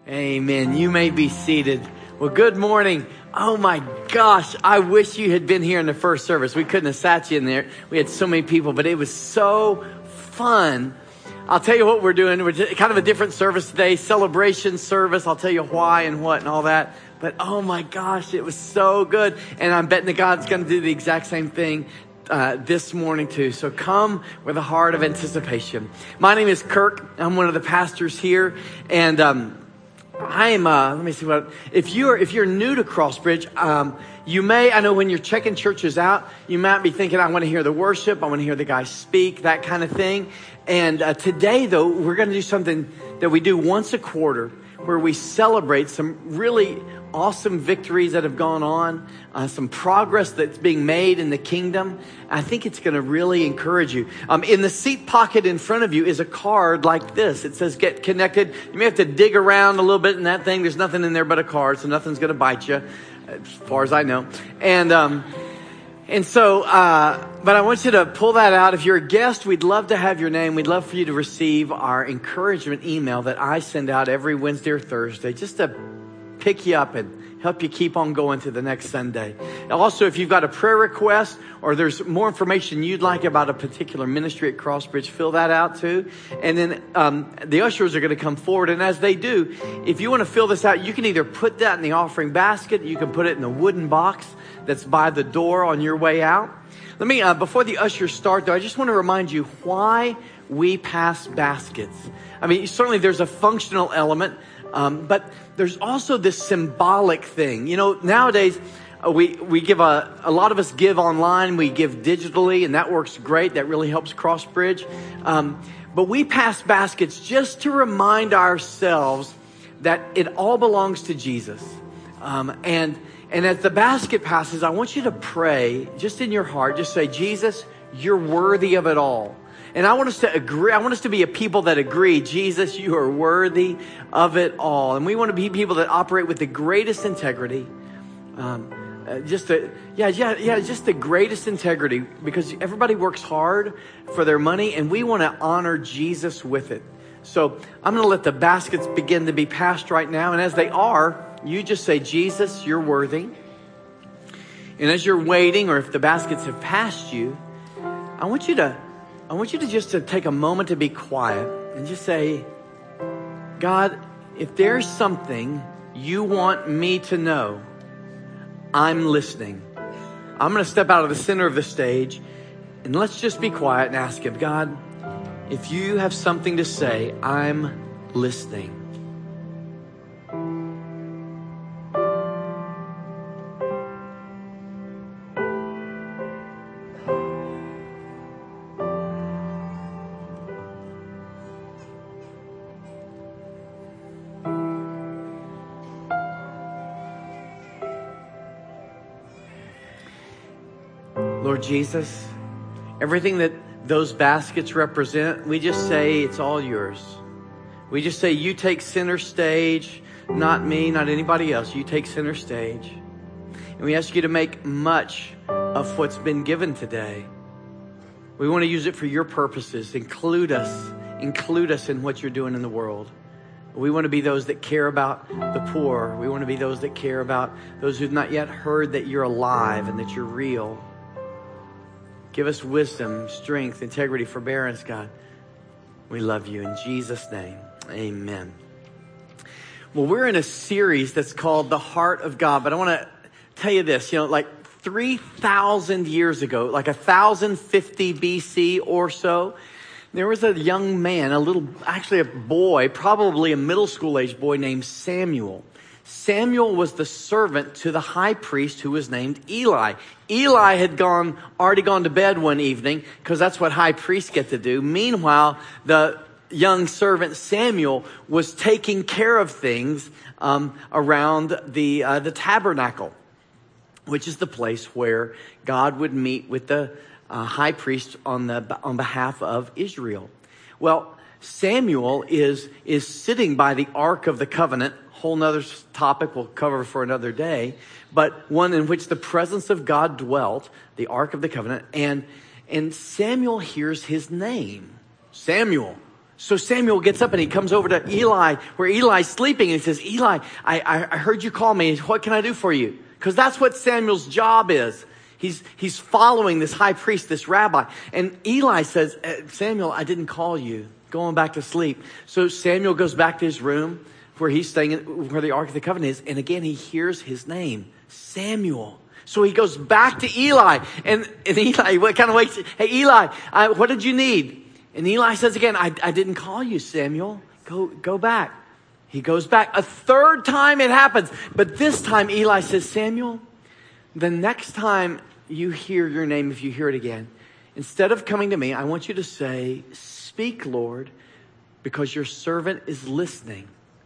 Amen. You may be seated. Well, good morning. Oh my gosh. I wish you had been here in the first service. We couldn't have sat you in there. We had so many people, but it was so fun. I'll tell you what we're doing. We're kind of a different service today, celebration service. I'll tell you why and what and all that. But oh my gosh, it was so good. And I'm betting that God's going to do the exact same thing this morning too. So come with a heart of anticipation. My name is Kirk. I'm one of the pastors here. And I'm, let me see what, if you're new to Crossbridge, you may, I know when you're checking churches out, you might be thinking, I want to hear the worship. I want to hear the guys speak, that kind of thing. And today though, we're going to do something that we do once a quarter where we celebrate some really awesome victories that have gone on, some progress that's being made in the kingdom. I think it's going to really encourage you. In the seat pocket in front of you is a card like this. It says get connected. You may have to dig around a little bit in that thing. There's nothing in there but a card, so nothing's going to bite you, as far as I know. And so, but I want you to pull that out. If you're a guest, we'd love to have your name. We'd love for you to receive our encouragement email that I send out every Wednesday or Thursday, just to pick you up and help you keep on going to the next Sunday. Also, if you've got a prayer request or there's more information you'd like about a particular ministry at Crossbridge, fill that out too. And then the ushers are going to come forward. And as they do, if you want to fill this out, you can either put that in the offering basket. You can put it in the wooden box that's by the door on your way out. Let me, before the ushers start though, I just want to remind you why we pass baskets. I mean, certainly there's a functional element, but there's also this symbolic thing. You know, nowadays we give a lot of us give online, we give digitally, and that works great. That really helps Crossbridge. But we pass baskets just to remind ourselves that it all belongs to Jesus. And as the basket passes, I want you to pray just in your heart. Just say, Jesus, you're worthy of it all. And I want us to agree. I want us to be a people that agree, Jesus, you are worthy of it all. And we want to be people that operate with the greatest integrity. Just the greatest integrity, because everybody works hard for their money and we want to honor Jesus with it. So I'm going to let the baskets begin to be passed right now. And as they are, you just say, Jesus, you're worthy. And as you're waiting, or if the baskets have passed you, I want you to just to take a moment to be quiet and just say, God, if there's something you want me to know, I'm listening. I'm going to step out of the center of the stage and let's just be quiet and ask him, God, if you have something to say, I'm listening. Lord Jesus, everything that those baskets represent, we just say it's all yours. We just say you take center stage, not me, not anybody else. You take center stage. And we ask you to make much of what's been given today. We want to use it for your purposes. Include us in what you're doing in the world. We want to be those that care about the poor. We want to be those that care about those who've not yet heard that you're alive and that you're real. Give us wisdom, strength, integrity, forbearance, God. We love you in Jesus' name. Amen. Well, we're in a series that's called The Heart of God. But I want to tell you this, like 3,000 years ago, like 1050 BC or so, there was a young man, a boy, probably a middle school age boy named Samuel. Samuel was the servant to the high priest who was named Eli. Eli had already gone to bed one evening because that's what high priests get to do. Meanwhile, the young servant Samuel was taking care of things around the tabernacle, which is the place where God would meet with the high priest on behalf of Israel. Well, Samuel is sitting by the Ark of the Covenant. Whole nother topic we'll cover for another day, but one in which the presence of God dwelt, the Ark of the Covenant, and Samuel hears his name. Samuel. So Samuel gets up and he comes over to Eli, where Eli's sleeping, and he says, Eli, I heard you call me. What can I do for you? Because that's what Samuel's job is. He's following this high priest, this rabbi. And Eli says, Samuel, I didn't call you. Going back to sleep. So Samuel goes back to his room where he's staying, where the Ark of the Covenant is. And again, he hears his name, Samuel. So he goes back to Eli. And Eli kind of wakes, hey, Eli, what did you need? And Eli says again, I didn't call you, Samuel. Go back. He goes back. A third time it happens. But this time Eli says, Samuel, the next time you hear your name, if you hear it again, instead of coming to me, I want you to say, speak, Lord, because your servant is listening.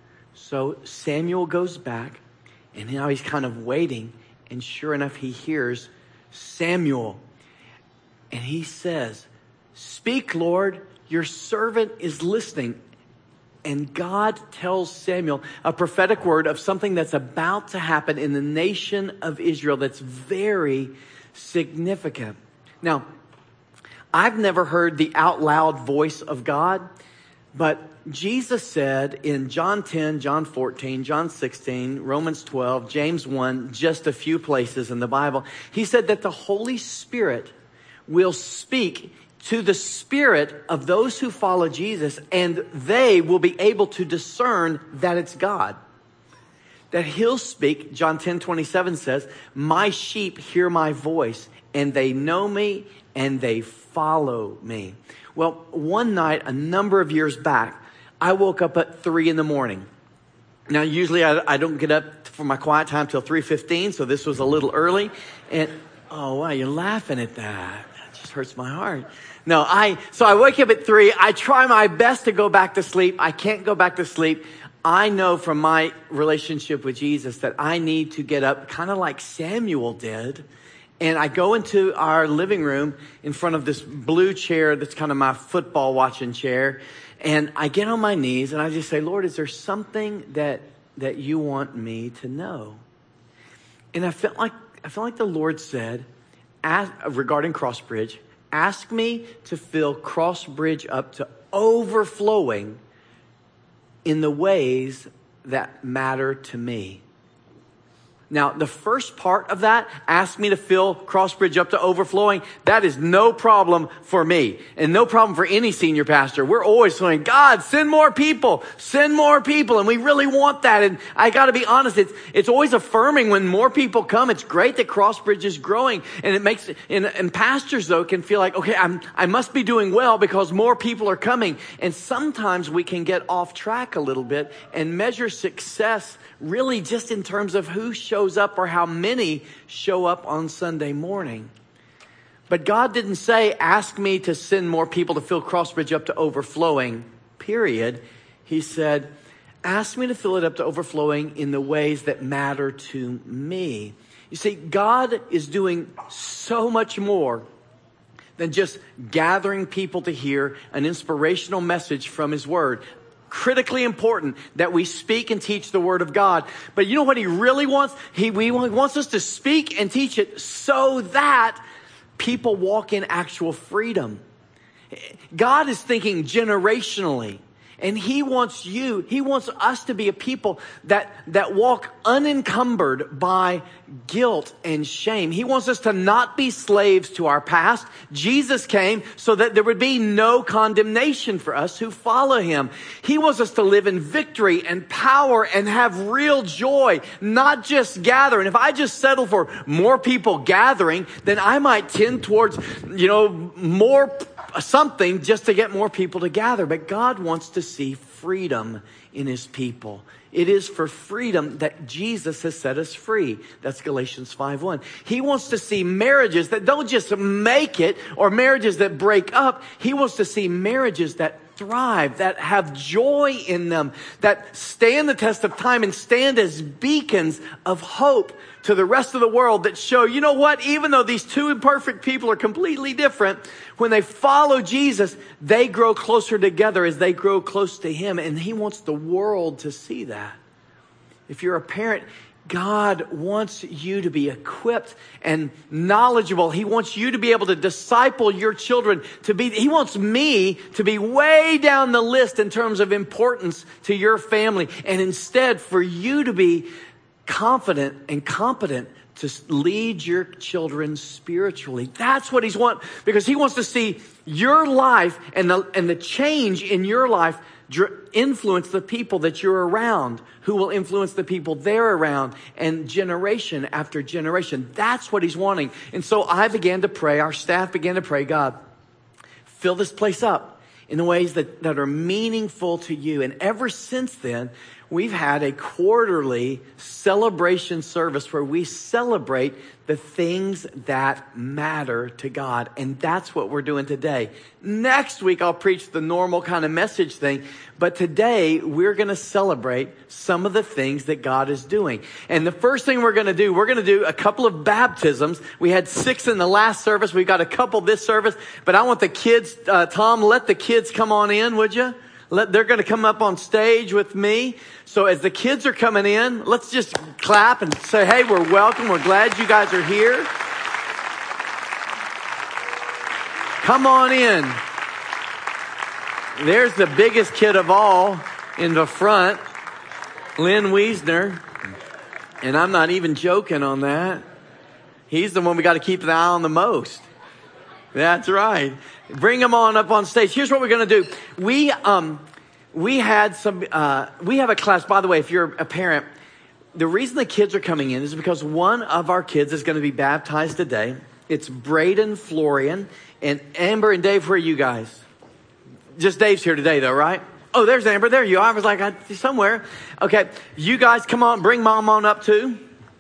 So Samuel goes back, and now he's kind of waiting, and sure enough, he hears Samuel. And he says, speak, Lord, your servant is listening. And God tells Samuel a prophetic word of something that's about to happen in the nation of Israel that's very significant. Now, I've never heard the out loud voice of God, but Jesus said in John 10, John 14, John 16, Romans 12, James 1, just a few places in the Bible, he said that the Holy Spirit will speak to the spirit of those who follow Jesus, and they will be able to discern that it's God. That he'll speak, John 10:27 says, my sheep hear my voice, and they know me, and they follow me. Well, one night, a number of years back, I woke up at 3 a.m. Now, usually I don't get up for my quiet time till 3:15, so this was a little early. And, oh, wow, you're laughing at that. That just hurts my heart. No, so I wake up at 3. I try my best to go back to sleep. I can't go back to sleep. I know from my relationship with Jesus that I need to get up kind of like Samuel did. And I go into our living room in front of this blue chair that's kind of my football watching chair. And I get on my knees and I just say, Lord, is there something that you want me to know? And I felt like the Lord said, regarding Crossbridge, ask me to fill Crossbridge up to overflowing in the ways that matter to me. Now, the first part of that, ask me to fill Crossbridge up to overflowing, that is no problem for me and no problem for any senior pastor. We're always saying, God, send more people. And we really want that. And I got to be honest, it's always affirming when more people come. It's great that Crossbridge is growing, and it makes, and pastors though can feel like, okay, I must be doing well because more people are coming. And sometimes we can get off track a little bit and measure success really just in terms of who shows up or how many show up on Sunday morning. But God didn't say, ask me to send more people to fill Crossbridge up to overflowing, period. He said, ask me to fill it up to overflowing in the ways that matter to me. You see, God is doing so much more than just gathering people to hear an inspirational message from his word. Critically important that we speak and teach the word of God. But you know what he really wants? He wants us to speak and teach it so that people walk in actual freedom. God is thinking generationally. And he wants us to be a people that walk unencumbered by guilt and shame. He wants us to not be slaves to our past. Jesus came so that there would be no condemnation for us who follow him. He wants us to live in victory and power and have real joy, not just gather. And if I just settle for more people gathering, then I might tend towards, more something just to get more people to gather. But God wants to see freedom in his people. It is for freedom that Jesus has set us free. That's Galatians 5:1. He wants to see marriages that don't just make it or marriages that break up. He wants to see marriages that thrive, that have joy in them, that stand the test of time and stand as beacons of hope to the rest of the world, that show, you know what, even though these two imperfect people are completely different, when they follow Jesus, they grow closer together as they grow close to him. And he wants the world to see that. If you're a parent, God wants you to be equipped and knowledgeable. He wants you to be able to disciple your children He wants me to be way down the list in terms of importance to your family. And instead for you to be confident and competent to lead your children spiritually. That's what He's want, because He wants to see your life and the change in your life influence the people that you're around, who will influence the people they're around, and generation after generation. That's what He's wanting. And so I began to pray, our staff began to pray, God, fill this place up in the ways that are meaningful to you. And ever since then, we've had a quarterly celebration service where we celebrate the things that matter to God. And that's what we're doing today. Next week, I'll preach the normal kind of message thing. But today, we're going to celebrate some of the things that God is doing. And the first thing we're going to do a couple of baptisms. We had 6 in the last service. We've got a couple this service. But I want the kids, Tom, let the kids come on in, would you? They're going to come up on stage with me. So as the kids are coming in, let's just clap and say, hey, we're welcome. We're glad you guys are here. Come on in. There's the biggest kid of all in the front, Lynn Wiesner. And I'm not even joking on that. He's the one we got to keep an eye on the most. That's right. Bring them on up on stage. Here's what we're going to do. We have a class, by the way, if you're a parent, the reason the kids are coming in is because one of our kids is going to be baptized today. It's Braden Florian, and Amber and Dave, where are you guys? Just Dave's here today though, right? Oh, there's Amber. There you are. I was like, somewhere. Okay. You guys come on, bring mom on up too.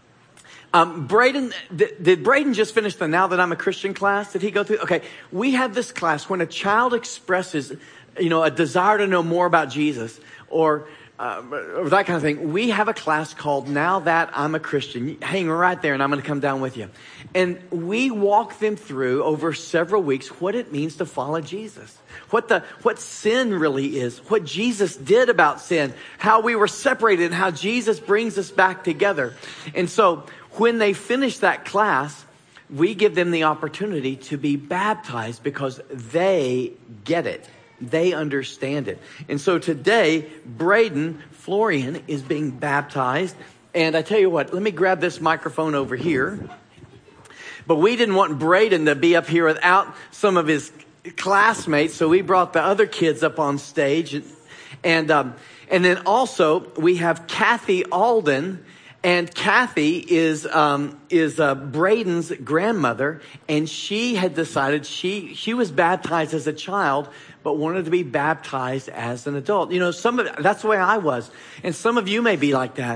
Braden, did Braden just finish the Now That I'm a Christian class? Did he go through? Okay. We have this class when a child expresses, a desire to know more about Jesus or that kind of thing. We have a class called Now That I'm a Christian. Hang right there and I'm going to come down with you. And we walk them through over several weeks what it means to follow Jesus. What sin really is, what Jesus did about sin, how we were separated and how Jesus brings us back together. And so when they finish that class, we give them the opportunity to be baptized because they get it. They understand it. And so today, Braden Florian is being baptized. And I tell you what, let me grab this microphone over here. But we didn't want Braden to be up here without some of his classmates. So we brought the other kids up on stage. And then also we have Kathy Alden. And Kathy is Braden's grandmother, and she had decided she was baptized as a child, but wanted to be baptized as an adult. That's the way I was, and some of you may be like that.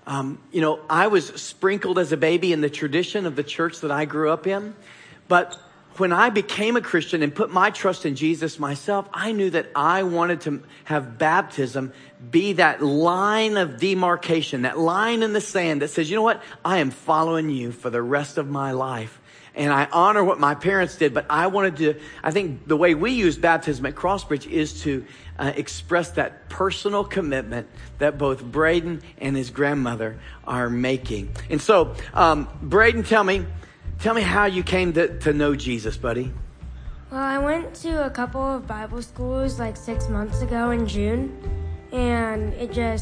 I was sprinkled as a baby in the tradition of the church that I grew up in, but when I became a Christian and put my trust in Jesus myself, I knew that I wanted to have baptism be that line of demarcation, that line in the sand that says, you know what? I am following you for the rest of my life. And I honor what my parents did, but I think the way we use baptism at Crossbridge is to express that personal commitment that both Braden and his grandmother are making. And so, Braden, tell me how you came to know Jesus, buddy. Well, I went to a couple of Bible schools like 6 months ago in June, and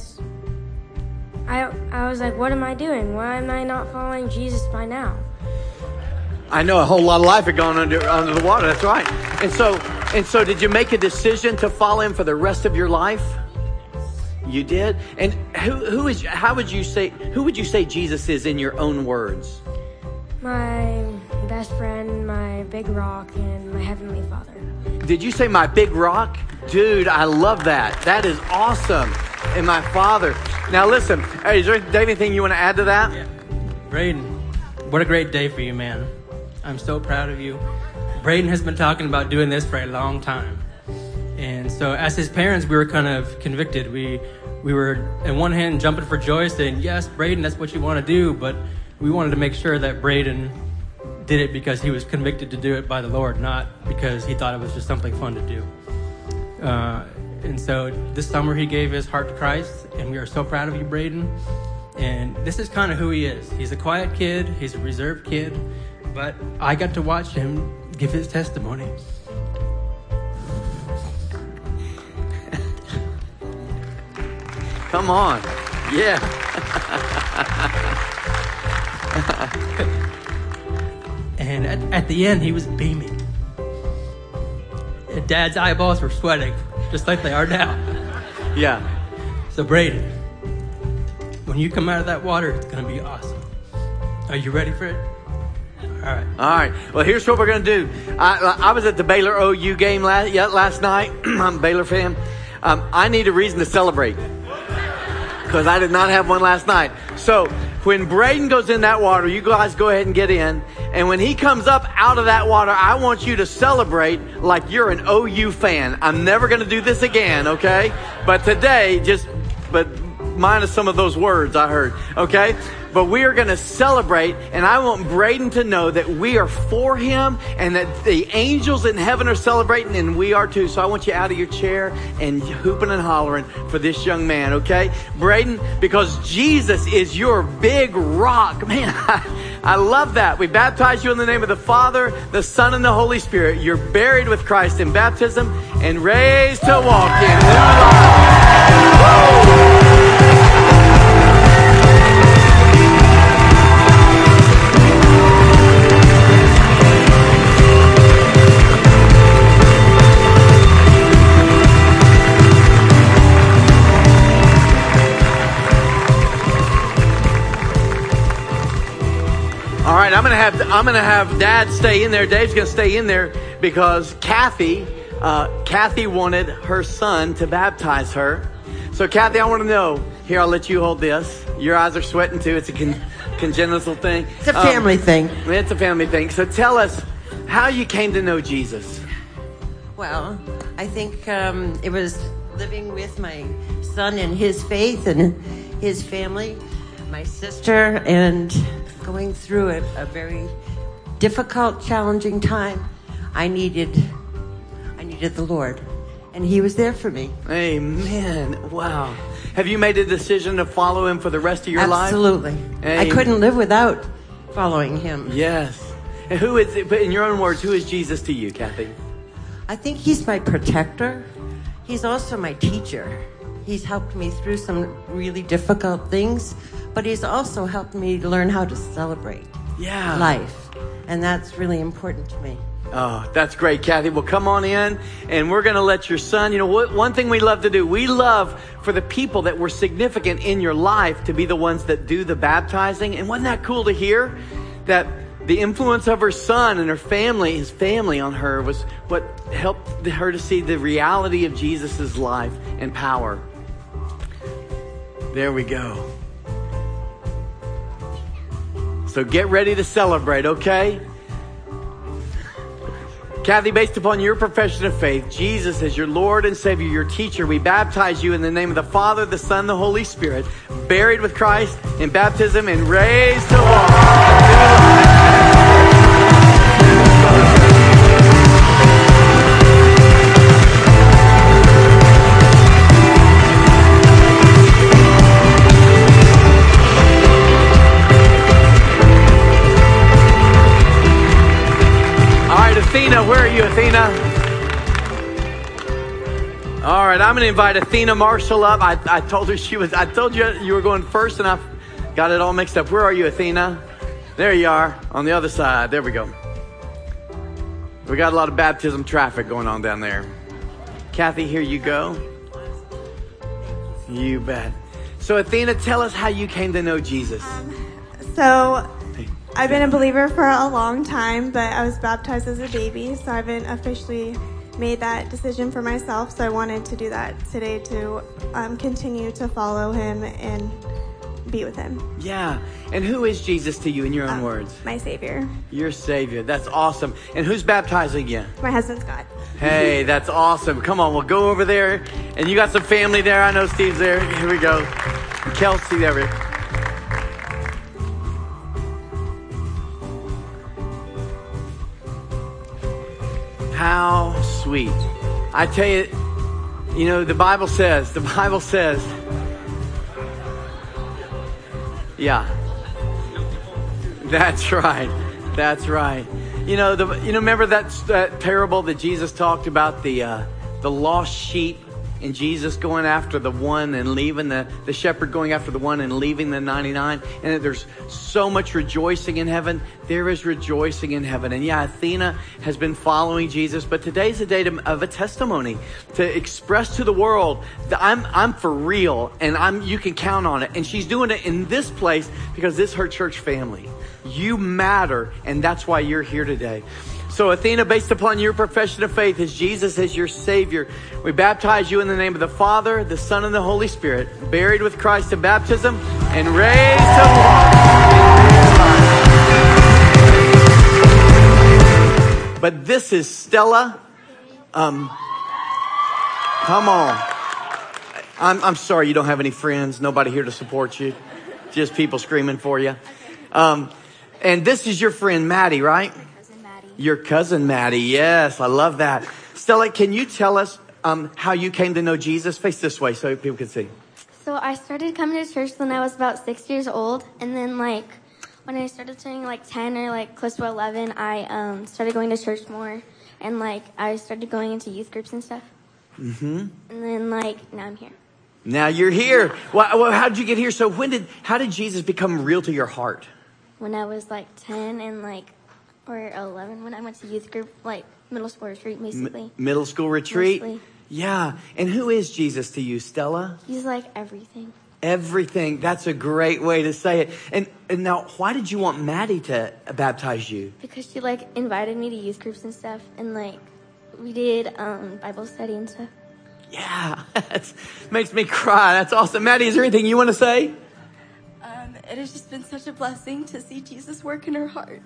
I was like, what am I doing? Why am I not following Jesus by now? I know a whole lot of life had gone under the water. That's right. And so did you make a decision to follow him for the rest of your life? You did? And who would you say Jesus is in your own words? My best friend, my big rock, and my heavenly Father. Did you say my big rock? Dude, I love that. That is awesome. And my Father. Now listen, hey, is there anything you want to add to that? Yeah. Braden, what a great day for you, man. I'm so proud of you. Braden has been talking about doing this for a long time. And so as his parents, we were kind of convicted. We were, on one hand, jumping for joy, saying, yes, Braden, that's what you want to do. But we wanted to make sure that Braden did it because he was convicted to do it by the Lord, not because he thought it was just something fun to do. And so this summer he gave his heart to Christ, and we are so proud of you, Braden. And this is kind of who he is. He's a quiet kid. He's a reserved kid. But I got to watch him give his testimony. Come on. Yeah. And at the end, he was beaming. And Dad's eyeballs were sweating, just like they are now. Yeah. So Braden, when you come out of that water, it's going to be awesome. Are you ready for it? All right. All right. Well, here's what we're going to do. I was at the Baylor OU game last night. I'm a Baylor fan. I need a reason to celebrate because I did not have one last night. So when Braden goes in that water, you guys go ahead and get in. And when he comes up out of that water, I want you to celebrate like you're an OU fan. I'm never going to do this again, okay? But today, but minus some of those words I heard, okay? But we are going to celebrate, and I want Braden to know that we are for him and that the angels in heaven are celebrating, and we are too. So I want you out of your chair and hooping and hollering for this young man, okay? Braden, because Jesus is your big rock. Man, I love that. We baptize you in the name of the Father, the Son, and the Holy Spirit. You're buried with Christ in baptism and raised to walk in new life. Woo! All right, I'm gonna have Dad stay in there. Dave's gonna stay in there because Kathy wanted her son to baptize her. So Kathy, I want to know. Here, I'll let you hold this. Your eyes are sweating too. It's a congenital thing. It's a family thing. It's a family thing. So tell us how you came to know Jesus. Well, I think it was living with my son and his faith and his family, my sister, and going through a very difficult, challenging time. I needed the Lord, and He was there for me. Amen. Wow. Have you made a decision to follow Him for the rest of your life? Absolutely. I couldn't live without following Him. Yes. And who is, in your own words, who is Jesus to you, Kathy? I think He's my protector. He's also my teacher. He's helped me through some really difficult things, but He's also helped me learn how to celebrate life. And that's really important to me. Oh, that's great, Kathy. Well, come on in, and we're going to let your son, you know, one thing we love to do, we love for the people that were significant in your life to be the ones that do the baptizing. And wasn't that cool to hear that the influence of her son and her family, his family on her, was what helped her to see the reality of Jesus's life and power. There we go. So get ready to celebrate, okay? Kathy, based upon your profession of faith, Jesus as your Lord and Savior, your teacher, we baptize you in the name of the Father, the Son, and the Holy Spirit, buried with Christ in baptism and raised to walk. Athena, where are you, Athena? All right, I'm going to invite Athena Marshall up. I told you were going first, and I got it all mixed up. Where are you, Athena? There you are, on the other side. There we go. We got a lot of baptism traffic going on down there. Kathy, here you go. You bet. So, Athena, tell us how you came to know Jesus. I've been a believer for a long time, but I was baptized as a baby, so I haven't officially made that decision for myself. So I wanted to do that today to continue to follow Him and be with Him. Yeah. And who is Jesus to you in your own words? My Savior. Your Savior. That's awesome. And who's baptizing you? My husband, Scott. Hey, that's awesome. Come on, we'll go over there. And you got some family there. I know Steve's there. Here we go. Kelsey, there we go. How sweet. I tell you, the Bible says, Yeah. That's right. That's right. Remember that parable that Jesus talked about, the lost sheep, and Jesus going after the one and leaving the shepherd going after the one and leaving the 99. And that there's so much rejoicing in heaven. There is rejoicing in heaven. And yeah, Athena has been following Jesus, but today's a day of a testimony to express to the world that I'm for real, and you can count on it. And she's doing it in this place because this is her church family. You matter, and that's why you're here today. So Athena, based upon your profession of faith as Jesus as your Savior, we baptize you in the name of the Father, the Son, and the Holy Spirit, buried with Christ in baptism, and raised to walk. But this is Stella. Come on. I'm sorry you don't have any friends. Nobody here to support you. Just people screaming for you. And this is your friend Maddie, right? Your cousin Maddie. Yes, I love that. Stella, can you tell us how you came to know Jesus? Face this way so people can see. So I started coming to church when I was about 6 years old. And then when I started turning 10 or close to 11, I started going to church more. And I started going into youth groups and stuff. Mm-hmm. And then now I'm here. Now you're here. Well, how did you get here? So how did Jesus become real to your heart? When I was 10 and or 11, when I went to youth group, middle school retreat, basically. Middle school retreat? Mostly. Yeah. And who is Jesus to you, Stella? He's everything. Everything. That's a great way to say it. And now, why did you want Maddie to baptize you? Because she invited me to youth groups and stuff, and we did Bible study and stuff. Yeah, that makes me cry. That's awesome. Maddie, is there anything you want to say? It has just been such a blessing to see Jesus work in her heart.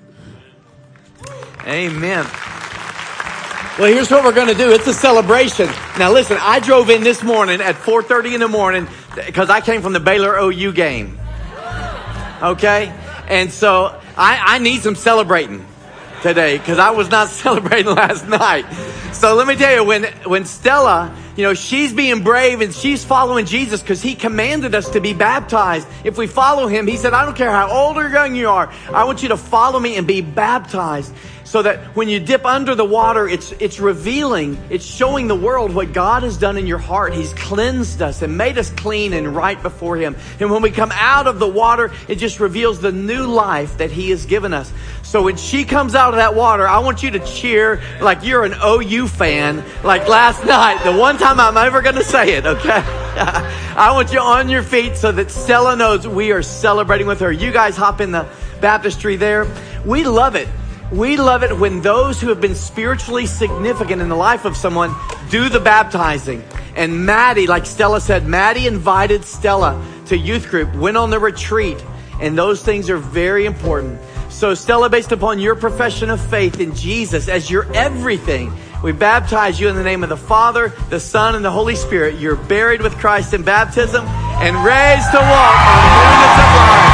Amen. Well, here's what we're going to do. It's a celebration. Now, listen, I drove in this morning at 4:30 in the morning because I came from the Baylor OU game. Okay? And so I need some celebrating today because I was not celebrating last night. So let me tell you, when Stella, she's being brave and she's following Jesus because he commanded us to be baptized. If we follow him, he said, I don't care how old or young you are. I want you to follow me and be baptized. So that when you dip under the water, it's revealing, it's showing the world what God has done in your heart. He's cleansed us and made us clean and right before him. And when we come out of the water, it just reveals the new life that he has given us. So when she comes out of that water, I want you to cheer like you're an OU fan, like last night, the one time I'm ever going to say it, okay? I want you on your feet so that Stella knows we are celebrating with her. You guys hop in the baptistry there. We love it. We love it when those who have been spiritually significant in the life of someone do the baptizing. And Maddie, like Stella said, Maddie invited Stella to youth group, went on the retreat, and those things are very important. So Stella, based upon your profession of faith in Jesus as your everything, we baptize you in the name of the Father, the Son, and the Holy Spirit. You're buried with Christ in baptism and raised to walk on newness of life.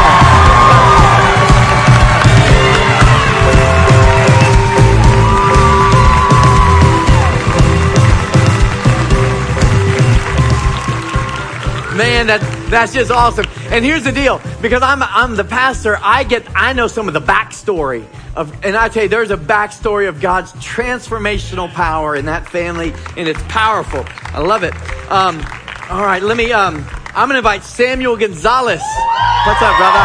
Man, that's just awesome. And here's the deal, because I'm the pastor, I know some of the backstory and I tell you, there's a backstory of God's transformational power in that family, and it's powerful. I love it. All right, I'm going to invite Samuel Gonzalez. What's up, brother?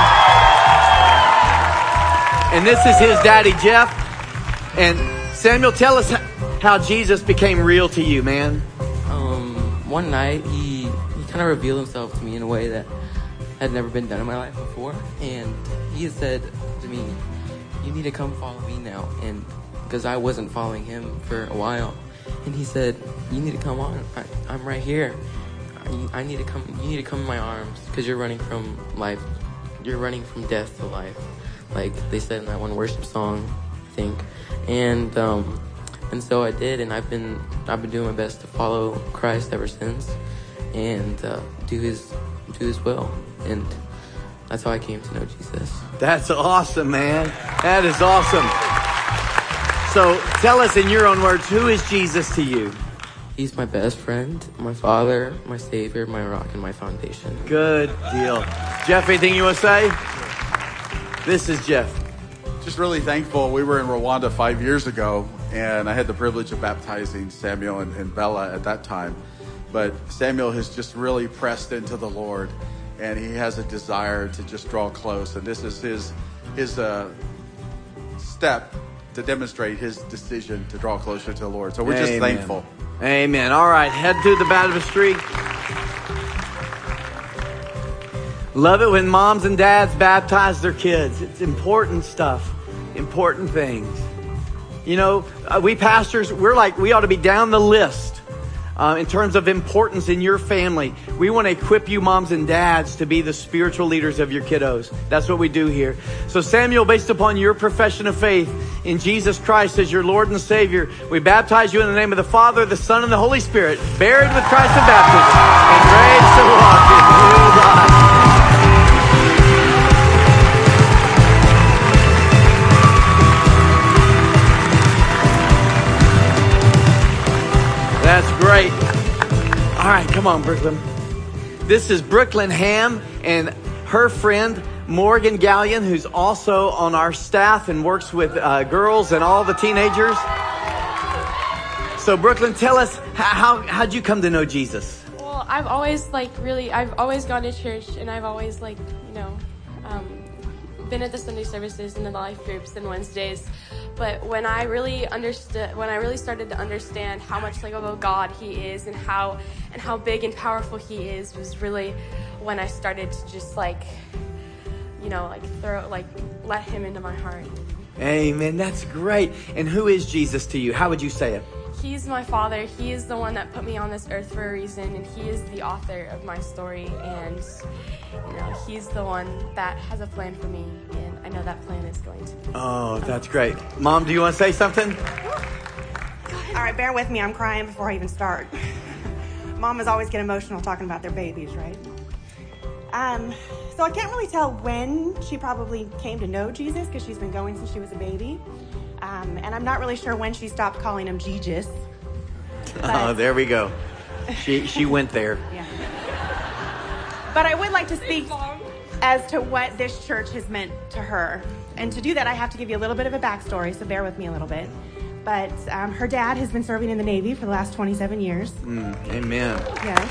And this is his daddy, Jeff. And Samuel, tell us how Jesus became real to you, man. One night he kind of revealed himself to me in a way that had never been done in my life before, and he said to me, you need to come follow me now. And because I wasn't following him for a while, and he said, you need to come on. I'm right here. I need to come. You need to come in my arms because you're running from life. You're running from death to life, like they said in that one worship song, I think. And so I did, and I've been doing my best to follow Christ ever since, and do his will, and that's how I came to know Jesus. That's awesome, man. That is awesome. So tell us in your own words, who is Jesus to you? He's my best friend, my father, my savior, my rock, and my foundation. Good deal. Jeff, anything you want to say? This is Jeff. Just really thankful. We were in Rwanda 5 years ago, and I had the privilege of baptizing Samuel and Bella at that time. But Samuel has just really pressed into the Lord, and he has a desire to just draw close. And this is his step to demonstrate his decision to draw closer to the Lord. So we're just thankful. Amen. All right, head to the baptistry. Love it when moms and dads baptize their kids. It's important stuff, important things. You know, we pastors, we ought to be down the list in terms of importance in your family. We want to equip you moms and dads to be the spiritual leaders of your kiddos. That's what we do here. So Samuel, based upon your profession of faith in Jesus Christ as your Lord and Savior, we baptize you in the name of the Father, the Son, and the Holy Spirit, buried with Christ in baptism, and raised to walk in new life. That's great. All right, come on, Brooklyn. This is Brooklyn Ham and her friend, Morgan Gallion, who's also on our staff and works with girls and all the teenagers. So, Brooklyn, tell us, how'd you come to know Jesus? Well, I've always gone to church, and I've always been at the Sunday services and the life groups and Wednesdays. But when I really started to understand how much of a God He is and how big and powerful He is, was really when I started to just let Him into my heart. Amen. That's great. And who is Jesus to you? How would you say it? He's my Father. He is the one that put me on this earth for a reason, and He is the author of my story. And He's the one that has a plan for me, and I know that plan is going to be. Oh, that's great. Mom, do you want to say something? All right, bear with me. I'm crying before I even start. Mamas always get emotional talking about their babies, right? So I can't really tell when she probably came to know Jesus, because she's been going since she was a baby. And I'm not really sure when she stopped calling him Jesus. Oh, there we go. She went there. Yeah. But I would like to speak as to what this church has meant to her. And to do that, I have to give you a little bit of a backstory, so bear with me a little bit. But her dad has been serving in the Navy for the last 27 years. Amen. Yes.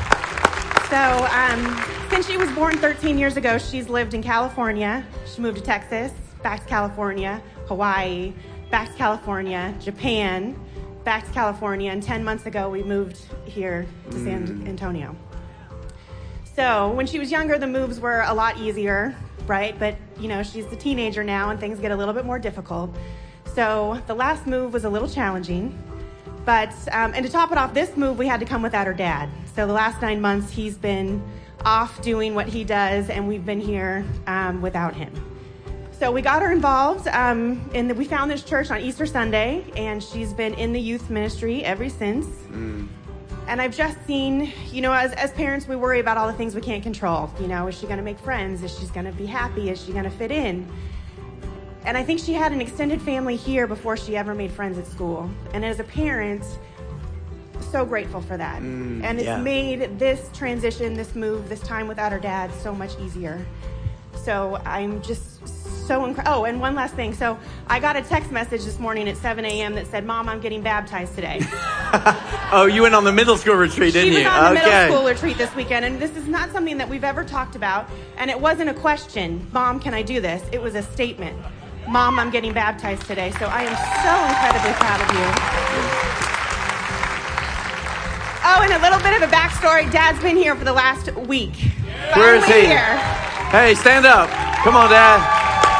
So since she was born 13 years ago, she's lived in California. She moved to Texas, back to California, Hawaii, back to California, Japan, back to California, and 10 months ago we moved here to San Antonio. So when she was younger, the moves were a lot easier, right? But, she's a teenager now and things get a little bit more difficult. So the last move was a little challenging. But, and to top it off, this move, we had to come without her dad. So the last 9 months, he's been off doing what he does, and we've been here without him. So we got her involved, and we found this church on Easter Sunday, and she's been in the youth ministry ever since. And I've just seen, as parents, we worry about all the things we can't control. Is she going to make friends? Is she going to be happy? Is she going to fit in? And I think she had an extended family here before she ever made friends at school. And as a parent, so grateful for that. And it's made this transition, this move, this time without her dad so much easier. So I'm just so incredible. Oh, and one last thing. So I got a text message this morning at 7 a.m. that said, "Mom, I'm getting baptized today." Oh, you went on the middle school retreat, didn't you? She was on the middle school retreat this weekend, and this is not something that we've ever talked about. And it wasn't a question, "Mom, can I do this?" It was a statement. "Mom, I'm getting baptized today." So I am so incredibly proud of you. Oh, and a little bit of a backstory. Dad's been here for the last week. Where is he? Here. Hey, stand up. Come on, Dad.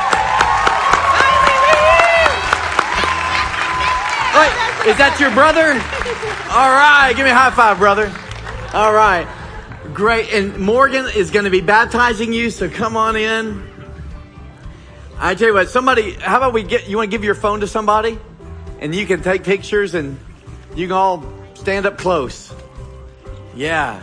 Wait, is that your brother? All right, give me a high five, brother. All right, great. And Morgan is going to be baptizing you, so come on in. I tell you what, how about you want to give your phone to somebody? And you can take pictures and you can all stand up close. Yeah.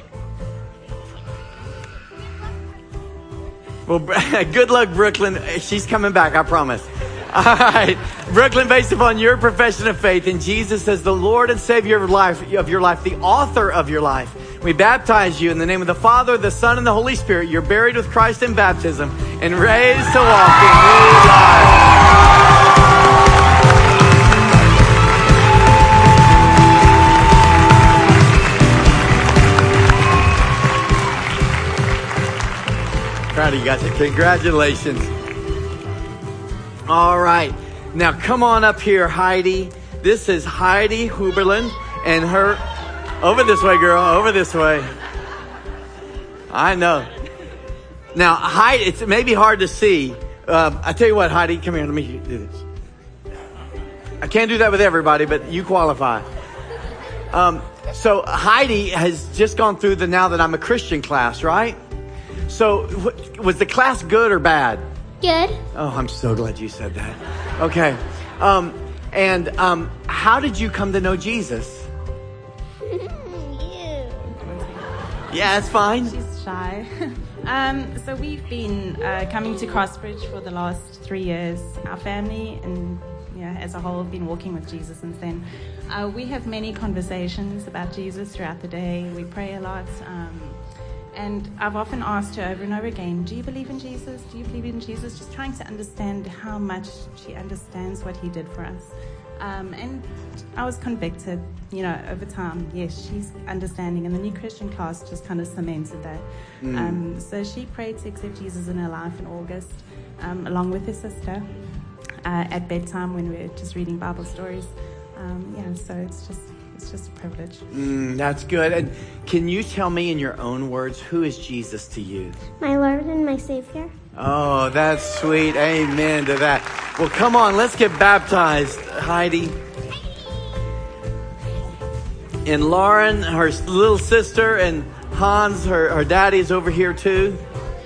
Well, good luck, Brooklyn. She's coming back, I promise. All right. Brooklyn, based upon your profession of faith in Jesus as the Lord and Savior of your life, the author of your life, We baptize you in the name of the Father, the Son, and the Holy Spirit. You're buried with Christ in baptism and raised to walk in new life. Proud of you guys. Congratulations. All right. Now come on up here, Heidi. This is Heidi Huberland and her... Over this way, girl. Over this way. I know. Now, Heidi, it's maybe hard to see. I tell you what, Heidi, come here. Let me do this. I can't do that with everybody, but you qualify. So Heidi has just gone through the Now That I'm a Christian class, right? So was the class good or bad? Good. Oh, I'm so glad you said that. Okay. How did you come to know Jesus? Yeah, it's fine. She's shy. So we've been coming to Crossbridge for the last 3 years. Our family and as a whole have been walking with Jesus since then. We have many conversations about Jesus throughout the day. We pray a lot. And I've often asked her over and over again, do you believe in Jesus? Do you believe in Jesus? Just trying to understand how much she understands what he did for us. And I was convicted, over time. Yes, she's understanding. And the New Christian class just kind of cemented that. So she prayed to accept Jesus in her life in August, along with her sister, at bedtime when we were just reading Bible stories. So it's just a privilege. That's good. And can you tell me in your own words, who is Jesus to you? My Lord and my Savior. Oh, that's sweet. Amen to that. Well, come on, let's get baptized, Heidi. And Lauren, her little sister, and Hans, her daddy, is over here too.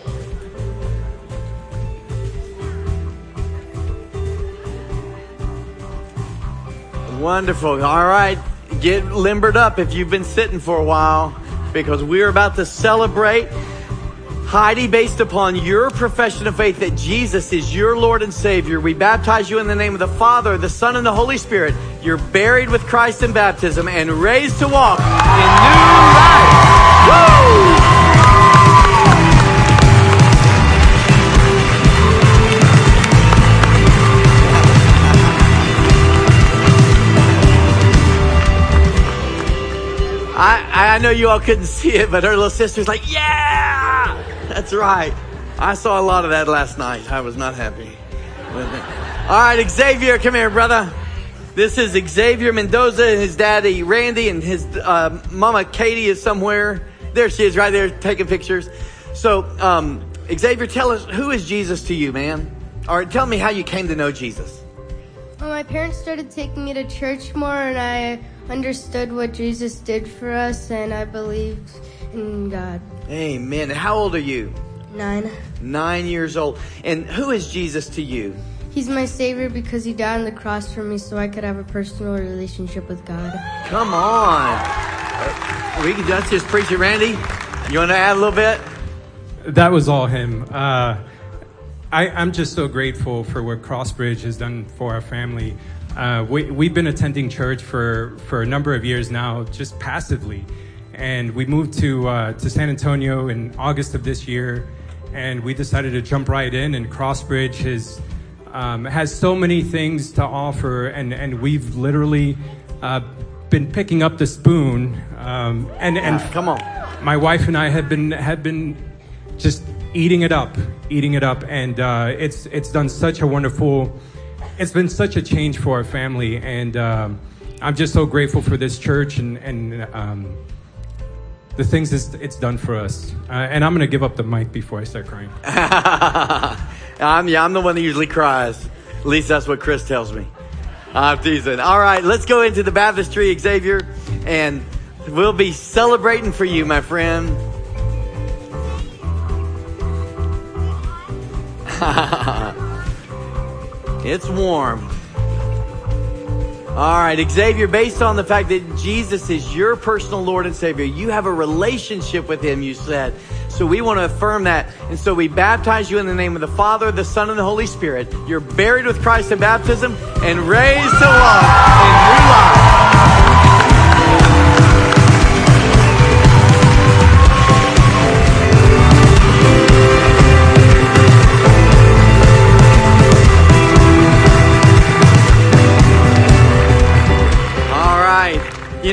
Wonderful. All right. Get limbered up if you've been sitting for a while, because we're about to celebrate Heidi based upon your profession of faith that Jesus is your Lord and Savior. We baptize you in the name of the Father, the Son, and the Holy Spirit. You're buried with Christ in baptism and raised to walk in new life. Woo! I know you all couldn't see it, but her little sister's like, yeah, that's right. I saw a lot of that last night. I was not happy with it. All right, Xavier, come here, brother. This is Xavier Mendoza and his daddy, Randy, and his mama, Katie, is somewhere. There she is right there taking pictures. So, Xavier, tell us, who is Jesus to you, man? Or tell me how you came to know Jesus. Well, my parents started taking me to church more, and I understood what Jesus did for us, and I believed in God. Amen. How old are you? 9. 9 years old. And who is Jesus to you? He's my Savior because he died on the cross for me so I could have a personal relationship with God. Come on. We can just preach it. Randy, you want to add a little bit? That was all him. I'm just so grateful for what Crossbridge has done for our family. We've been attending church for a number of years now, just passively. And we moved to San Antonio in August of this year, and we decided to jump right in. And Crossbridge has so many things to offer, and we've literally been picking up the spoon. Come on, my wife and I have been just eating it up, and it's done such a wonderful. It's been such a change for our family, and I'm just so grateful for this church and the things it's done for us. And I'm going to give up the mic before I start crying. I'm the one that usually cries. At least that's what Chris tells me. I'm teasing. All right, let's go into the baptistry, Xavier, and we'll be celebrating for you, my friend. It's warm. All right, Xavier, based on the fact that Jesus is your personal Lord and Savior, you have a relationship with him, you said. So we want to affirm that. And so we baptize you in the name of the Father, the Son, and the Holy Spirit. You're buried with Christ in baptism and raised to walk in new life.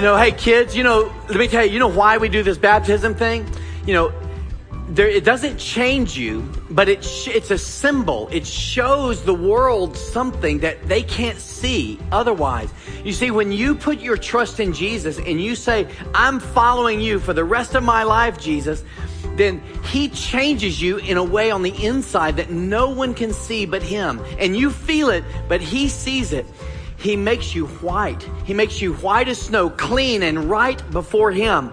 Hey kids, let me tell you, why we do this baptism thing? It doesn't change you, but it's a symbol. It shows the world something that they can't see otherwise. You see, when you put your trust in Jesus and you say, I'm following you for the rest of my life, Jesus, then he changes you in a way on the inside that no one can see but him. And you feel it, but he sees it. He makes you white. He makes you white as snow, clean and right before him.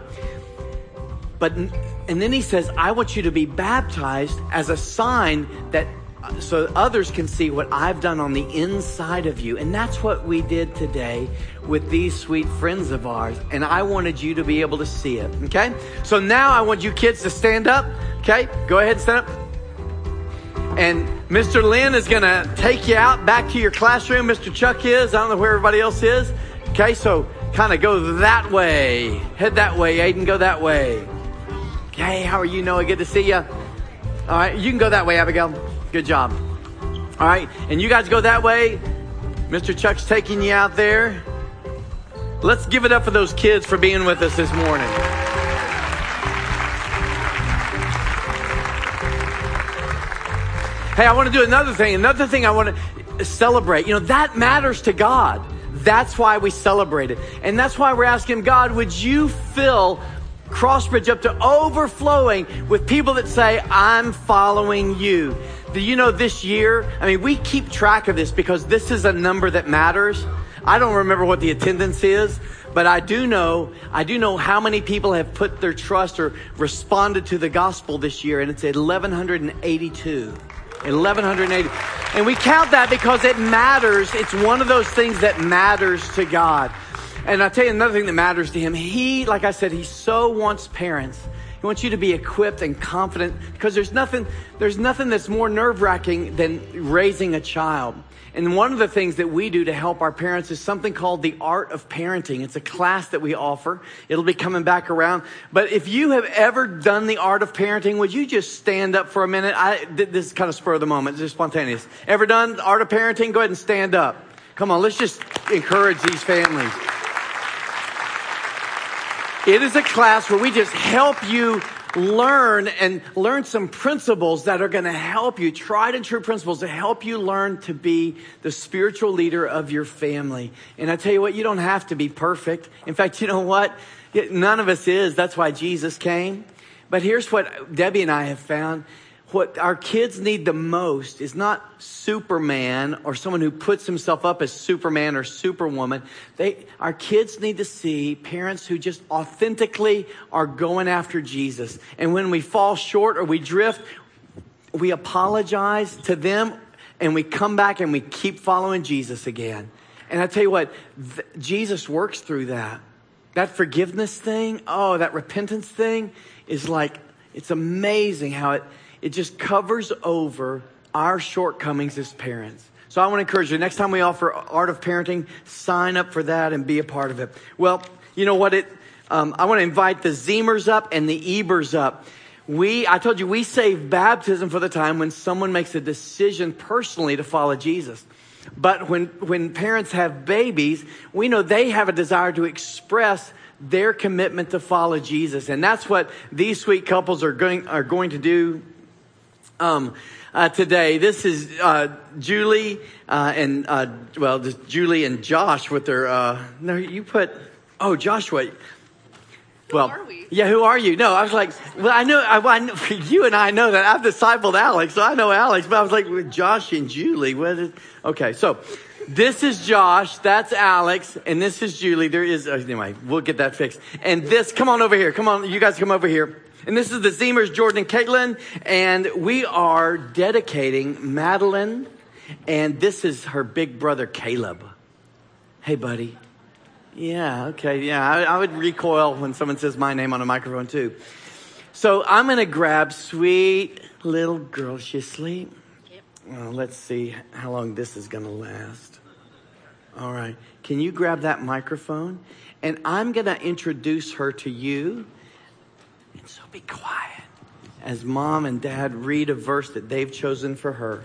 And then he says, I want you to be baptized as a sign that so others can see what I've done on the inside of you. And that's what we did today with these sweet friends of ours. And I wanted you to be able to see it. Okay? So now I want you kids to stand up. Okay? Go ahead and stand up. And Mr. Lynn is going to take you out back to your classroom. Mr. Chuck is. I don't know where everybody else is. Okay? So kind of go that way. Head that way, Aiden. Go that way. Hey, how are you, Noah? Good to see you. All right, you can go that way, Abigail. Good job. All right, and you guys go that way. Mr. Chuck's taking you out there. Let's give it up for those kids for being with us this morning. Hey, I want to do another thing. Another thing I want to celebrate. That matters to God. That's why we celebrate it. And that's why we're asking God, would you fill Crossbridge up to overflowing with people that say, I'm following you. Do you know this year? We keep track of this because this is a number that matters. I don't remember what the attendance is, but I do know how many people have put their trust or responded to the gospel this year, and it's 1,182. 1,180. And we count that because it matters. It's one of those things that matters to God. And I'll tell you another thing that matters to him. Like I said, he so wants parents. He wants you to be equipped and confident because there's nothing that's more nerve-wracking than raising a child. And one of the things that we do to help our parents is something called the Art of Parenting. It's a class that we offer. It'll be coming back around. But if you have ever done the Art of Parenting, would you just stand up for a minute? This is kind of spur of the moment. It's just spontaneous. Ever done the Art of Parenting? Go ahead and stand up. Come on, let's just encourage these families. It is a class where we just help you learn some principles that are going to help you, tried and true principles to help you learn to be the spiritual leader of your family. And I tell you what, you don't have to be perfect. In fact, you know what? None of us is. That's why Jesus came. But here's what Debbie and I have found. What our kids need the most is not Superman or someone who puts himself up as Superman or Superwoman. Our kids need to see parents who just authentically are going after Jesus. And when we fall short or we drift, we apologize to them and we come back and we keep following Jesus again. And I tell you what, Jesus works through that. That forgiveness thing, that repentance thing is like, it's amazing how it just covers over our shortcomings as parents. So I want to encourage you, next time we offer Art of Parenting, sign up for that and be a part of it. Well, you know what? I want to invite the Zeemers up and the Ebers up. I told you, we save baptism for the time when someone makes a decision personally to follow Jesus. But when parents have babies, we know they have a desire to express their commitment to follow Jesus. And that's what these sweet couples are going to do today. This is Julie just Julie and Josh with their Joshua. Well, who are we? Yeah, who are you? No, I was like, well, I know you and I know that I've discipled Alex, so I know Alex. But I was like, with Josh and Julie, okay, so this is Josh, that's Alex, and this is Julie. Anyway, we'll get that fixed. And come on over here. Come on, you guys come over here. And this is the Zeemers, Jordan and Caitlin, and we are dedicating Madeline, and this is her big brother, Caleb. Hey, buddy. Yeah, okay, yeah, I would recoil when someone says my name on a microphone, too. So I'm going to grab sweet little girl. Is she asleep? Yep. Well, let's see how long this is going to last. All right. Can you grab that microphone? And I'm going to introduce her to you. And so be quiet as Mom and Dad read a verse that they've chosen for her.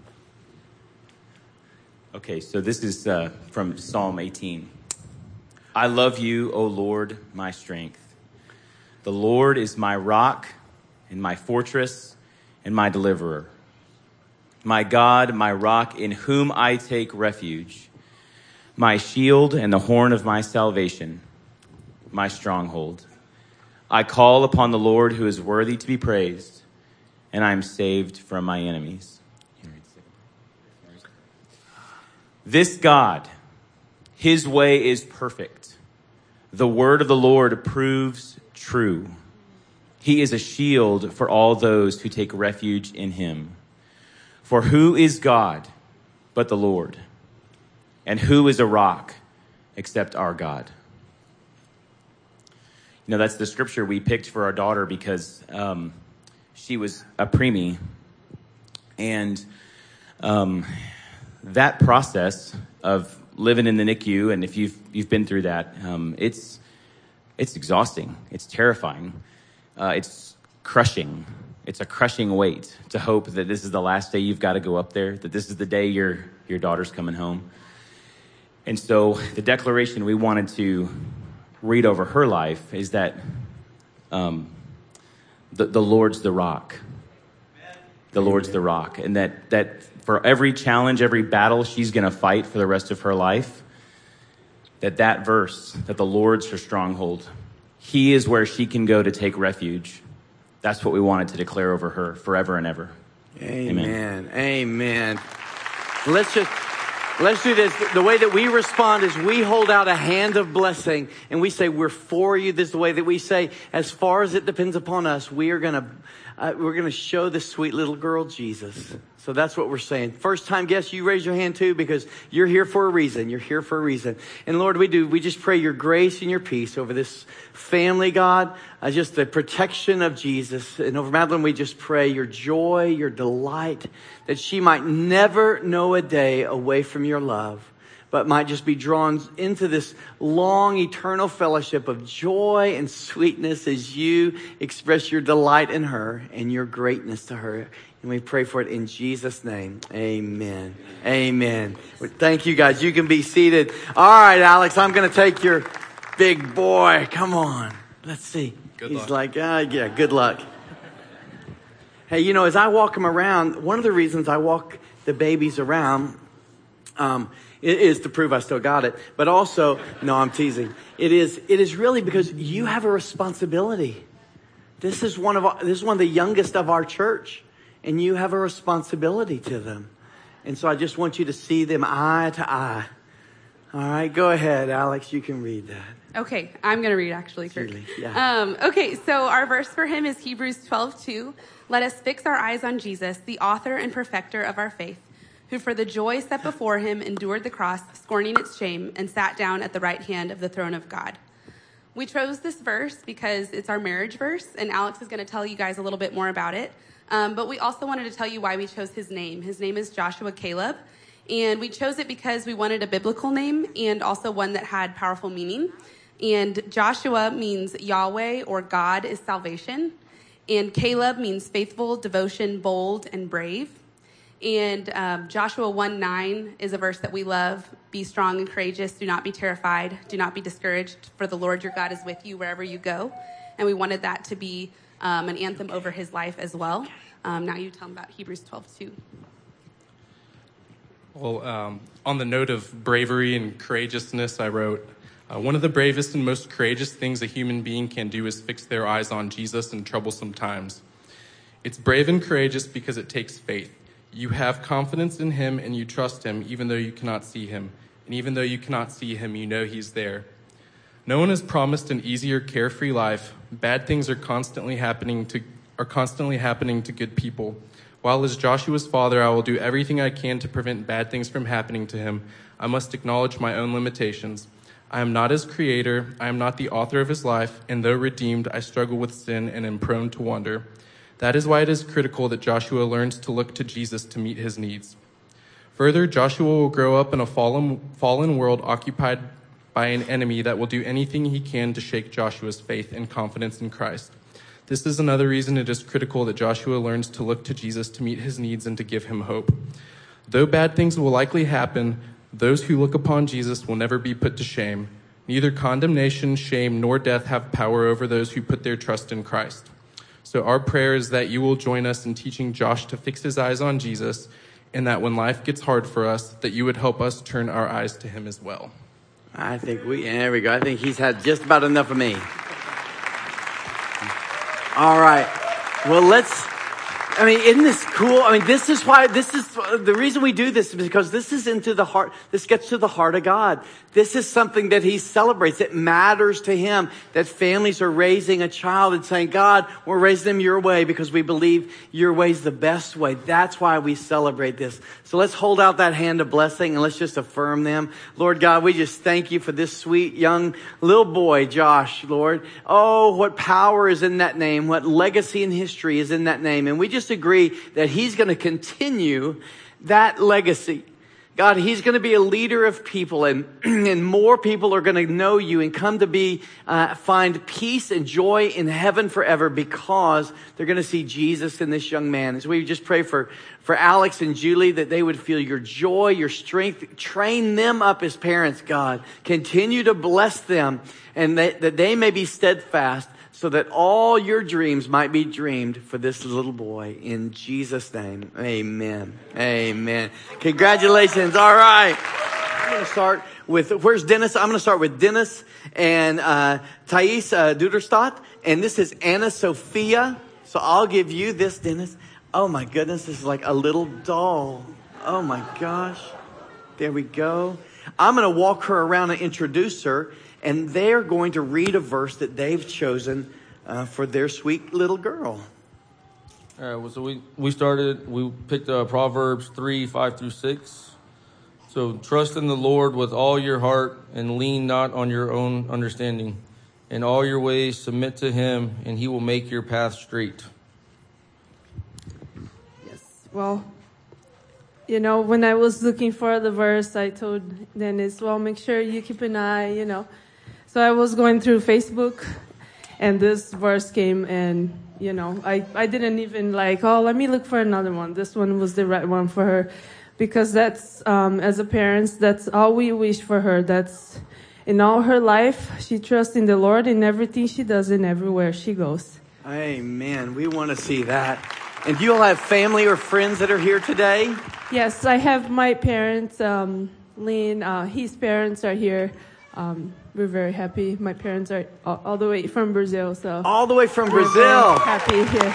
Okay, so this is from Psalm 18. I love you, O Lord, my strength. The Lord is my rock and my fortress and my deliverer. My God, my rock, in whom I take refuge, my shield and the horn of my salvation, my stronghold. I call upon the Lord who is worthy to be praised, and I am saved from my enemies. This God, his way is perfect. The word of the Lord proves true. He is a shield for all those who take refuge in him. For who is God but the Lord? And who is a rock except our God? You know, that's the scripture we picked for our daughter because she was a preemie. And that process of living in the NICU, and if you've been through that, it's exhausting. It's terrifying. It's crushing. It's a crushing weight to hope that this is the last day you've got to go up there, that this is the day your daughter's coming home. And so the declaration we wanted to read over her life is that the Lord's the rock. The Lord's the rock. And that for every challenge, every battle she's going to fight for the rest of her life, that verse, that the Lord's her stronghold, he is where she can go to take refuge. That's what we wanted to declare over her forever and ever. Amen. Amen. Let's do this. The way that we respond is we hold out a hand of blessing and we say, we're for you. This is the way that we say, as far as it depends upon us, we're going to show this sweet little girl Jesus. So that's what we're saying. First time guests, you raise your hand too, because you're here for a reason. You're here for a reason. And Lord, we just pray your grace and your peace over this family, God. Just the protection of Jesus. And over Madeline, we just pray your joy, your delight, that she might never know a day away from your love, but might just be drawn into this long, eternal fellowship of joy and sweetness as you express your delight in her and your greatness to her. And we pray for it in Jesus' name. Amen. Amen. Thank you, guys. You can be seated. All right, Alex, I'm going to take your big boy. Come on. Let's see. He's like, yeah, good luck. Hey, you know, as I walk him around, one of the reasons I walk the babies around is to prove I still got it. But also, no, I'm teasing. It is really because you have a responsibility. This is one of the youngest of our church, and you have a responsibility to them. And so I just want you to see them eye to eye. All right, go ahead, Alex. You can read that. Okay, I'm going to read actually, Kirk. Yeah. Okay, so our verse for him is Hebrews 12:2. Let us fix our eyes on Jesus, the author and perfecter of our faith, who for the joy set before him endured the cross, scorning its shame, and sat down at the right hand of the throne of God. We chose this verse because it's our marriage verse, and Alex is going to tell you guys a little bit more about it. But we also wanted to tell you why we chose his name. His name is Joshua Caleb, and we chose it because we wanted a biblical name and also one that had powerful meaning. And Joshua means Yahweh or God is salvation. And Caleb means faithful, devotion, bold, and brave. And Joshua 1:9 is a verse that we love. Be strong and courageous. Do not be terrified. Do not be discouraged, for the Lord your God is with you wherever you go. And we wanted that to be an anthem over his life as well. Now you tell him about Hebrews 12:2. Well, on the note of bravery and courageousness, I wrote, one of the bravest and most courageous things a human being can do is fix their eyes on Jesus in troublesome times. It's brave and courageous because it takes faith. You have confidence in him and you trust him even though you cannot see him. And even though you cannot see him, you know he's there. No one is promised an easier, carefree life. Bad things are constantly happening to good people. While as Joshua's father, I will do everything I can to prevent bad things from happening to him. I must acknowledge my own limitations. I am not his creator. I am not the author of his life. And though redeemed, I struggle with sin and am prone to wander. That is why it is critical that Joshua learns to look to Jesus to meet his needs. Further, Joshua will grow up in a fallen world occupied by an enemy that will do anything he can to shake Joshua's faith and confidence in Christ. This is another reason it is critical that Joshua learns to look to Jesus to meet his needs and to give him hope. Though bad things will likely happen, those who look upon Jesus will never be put to shame. Neither condemnation, shame, nor death have power over those who put their trust in Christ. So our prayer is that you will join us in teaching Josh to fix his eyes on Jesus, and that when life gets hard for us, that you would help us turn our eyes to him as well. I think there we go. I think he's had just about enough of me. All right. Well, isn't this cool? This is the reason we do this is because this is into the heart. This gets to the heart of God. This is something that he celebrates. It matters to him that families are raising a child and saying, God, we're raising them your way because we believe your way is the best way. That's why we celebrate this. So let's hold out that hand of blessing and let's just affirm them. Lord God, we just thank you for this sweet young little boy, Josh, Lord. Oh, what power is in that name. What legacy and history is in that name. And we just agree that he's going to continue that legacy. God, he's going to be a leader of people, and more people are going to know you and come to find peace and joy in heaven forever because they're going to see Jesus in this young man. As we just pray for Alex and Julie, that they would feel your joy, your strength. Train them up as parents, God. Continue to bless them, and that they may be steadfast, so that all your dreams might be dreamed for this little boy. In Jesus' name, amen. Amen. Congratulations. All right. I'm going to start with, where's Dennis? I'm going to start with Dennis and Thais Duderstadt. And this is Anna Sophia. So I'll give you this, Dennis. Oh my goodness, this is like a little doll. Oh my gosh. There we go. I'm going to walk her around and introduce her. And they're going to read a verse that they've chosen for their sweet little girl. All right, well, so we picked Proverbs 3:5-6. So trust in the Lord with all your heart and lean not on your own understanding. In all your ways submit to him, and he will make your path straight. Yes, well, when I was looking for the verse, I told Dennis, well, make sure you keep an eye, So I was going through Facebook, and this verse came, and, I didn't even let me look for another one. This one was the right one for her, because that's, as a parent, that's all we wish for her. That's in all her life, she trusts in the Lord in everything she does and everywhere she goes. Amen. We want to see that. And do you all have family or friends that are here today? Yes, I have my parents, Lynn, his parents are here. We're very happy. My parents are all the way from Brazil, so all the way from Brazil. Happy here.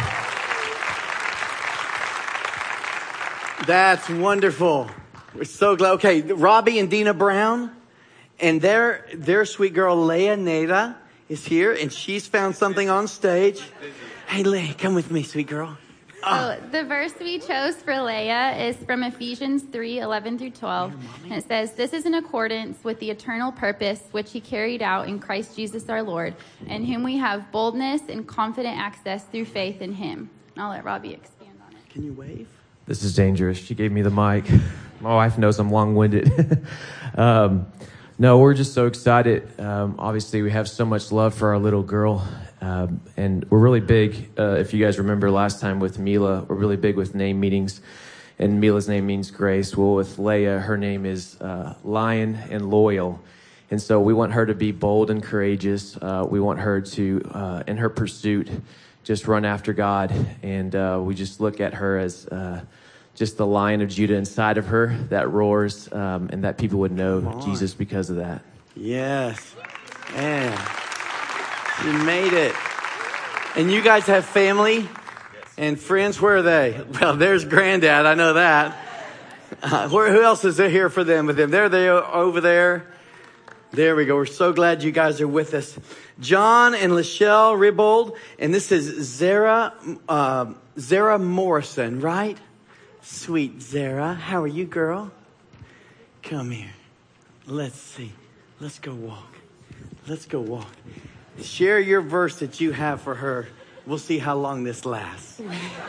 That's wonderful. We're so glad. Okay, Robbie and Dina Brown, and their sweet girl Leah Neda is here, and she's found something on stage. Hey, Leah, come with me, sweet girl. So the verse we chose for Leah is from Ephesians 3:11-12. And it says, "This is in accordance with the eternal purpose which he carried out in Christ Jesus our Lord, in whom we have boldness and confident access through faith in him." And I'll let Robbie expand on it. Can you wave? This is dangerous. She gave me the mic. My wife knows I'm long-winded. No, we're just so excited. Obviously, we have so much love for our little girl. And we're really big, if you guys remember last time with Mila, we're really big with name meetings. And Mila's name means grace. Well, with Leah, her name is Lion and Loyal. And so we want her to be bold and courageous. We want her to, in her pursuit, just run after God. And we just look at her as just the Lion of Judah inside of her that roars, and that people would know Jesus because of that. Yes. Man. You made it. And you guys have family and friends. Where are they? Well, there's Granddad. I know that. Who else is here for them? With them? There they are over there. There we go. We're so glad you guys are with us. John and Lachelle Ribold. And this is Zara Morrison, right? Sweet Zara. How are you, girl? Come here. Let's see. Let's go walk. Let's go walk. Share your verse that you have for her. We'll see how long this lasts.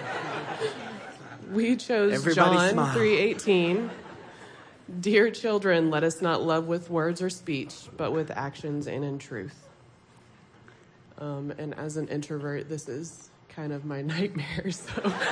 We chose Everybody John smile. 3:18. Dear children, let us not love with words or speech, but with actions and in truth. And as an introvert, this is kind of my nightmare. So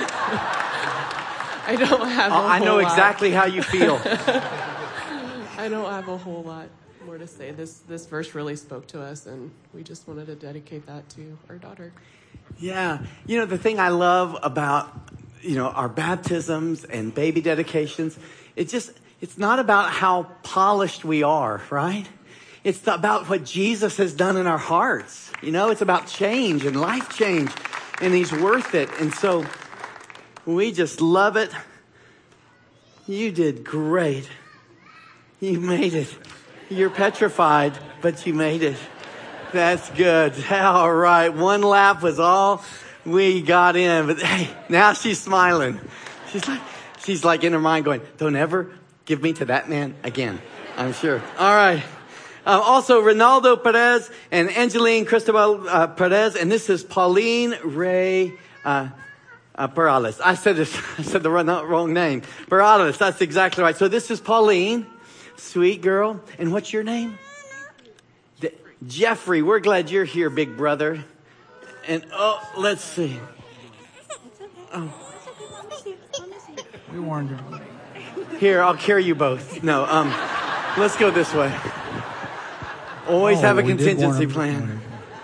I don't have. I know exactly how you feel. I don't have a whole lot. more to say. This verse really spoke to us, and we just wanted to dedicate that to our daughter. Yeah. The thing I love about, our baptisms and baby dedications, it's not about how polished we are, right? It's about what Jesus has done in our hearts. It's about change and life change, and he's worth it. And so we just love it. You did great. You made it. You're petrified, but you made it. That's good. All right. One lap was all we got in, but hey, now she's smiling. She's like in her mind going, don't ever give me to that man again. I'm sure. All right. Also, Ronaldo Perez and Angeline Cristobal Perez, and this is Pauline Ray Perales. I said the wrong name. Perales. That's exactly right. So this is Pauline, sweet girl. And what's your name? Jeffrey. We're glad you're here, big brother. And let's see. Oh, we warned you. Here, I'll carry you both. No, let's go this way. Always have a contingency plan.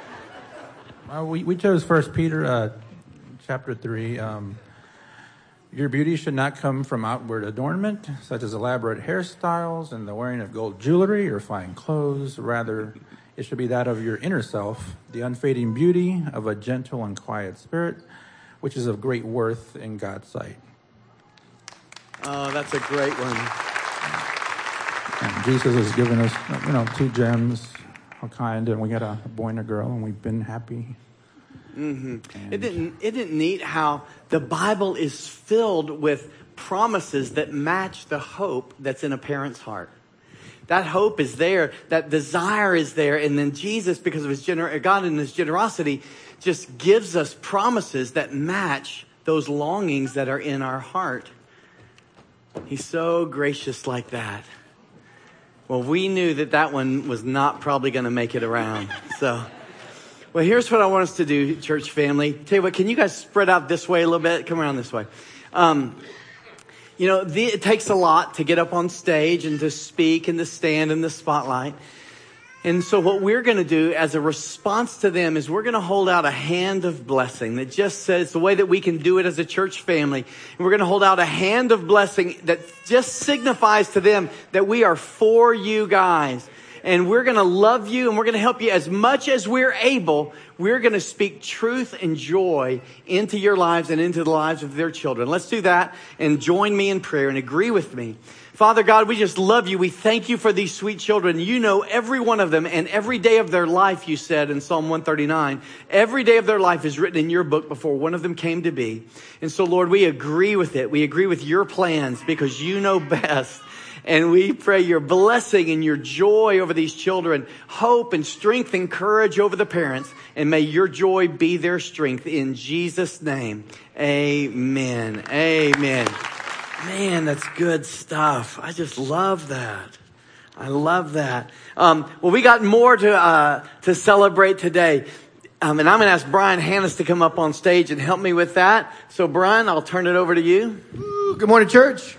We chose 1 Peter chapter 3. Your beauty should not come from outward adornment, such as elaborate hairstyles and the wearing of gold jewelry or fine clothes. Rather, it should be that of your inner self, the unfading beauty of a gentle and quiet spirit, which is of great worth in God's sight. Oh, that's a great one. And Jesus has given us, 2 gems, all kind, and we got a boy and a girl, and we've been happy. Mm-hmm. Isn't it neat how the Bible is filled with promises that match the hope that's in a parent's heart? That hope is there, that desire is there, and then Jesus, because of his God and his generosity, just gives us promises that match those longings that are in our heart. He's so gracious like that. Well, we knew that one was not probably going to make it around. So, well, here's what I want us to do, church family. Tell you what, can you guys spread out this way a little bit? Come around this way. It takes a lot to get up on stage and to speak and to stand in the spotlight. And so what we're going to do as a response to them is we're going to hold out a hand of blessing that just says the way that we can do it as a church family. And we're going to hold out a hand of blessing that just signifies to them that we are for you guys. And we're going to love you and we're going to help you as much as we're able. We're going to speak truth and joy into your lives and into the lives of their children. Let's do that and join me in prayer and agree with me. Father God, we just love you. We thank you for these sweet children. You know every one of them and every day of their life, you said in Psalm 139. Every day of their life is written in your book before one of them came to be. And so, Lord, we agree with it. We agree with your plans because you know best. And we pray your blessing and your joy over these children, hope and strength and courage over the parents. And may your joy be their strength in Jesus' name. Amen. Amen. Man, that's good stuff. I just love that. I love that. Well, we got more to celebrate today. And I'm going to ask Brian Hannes to come up on stage and help me with that. So, Brian, I'll turn it over to you. Good morning, church.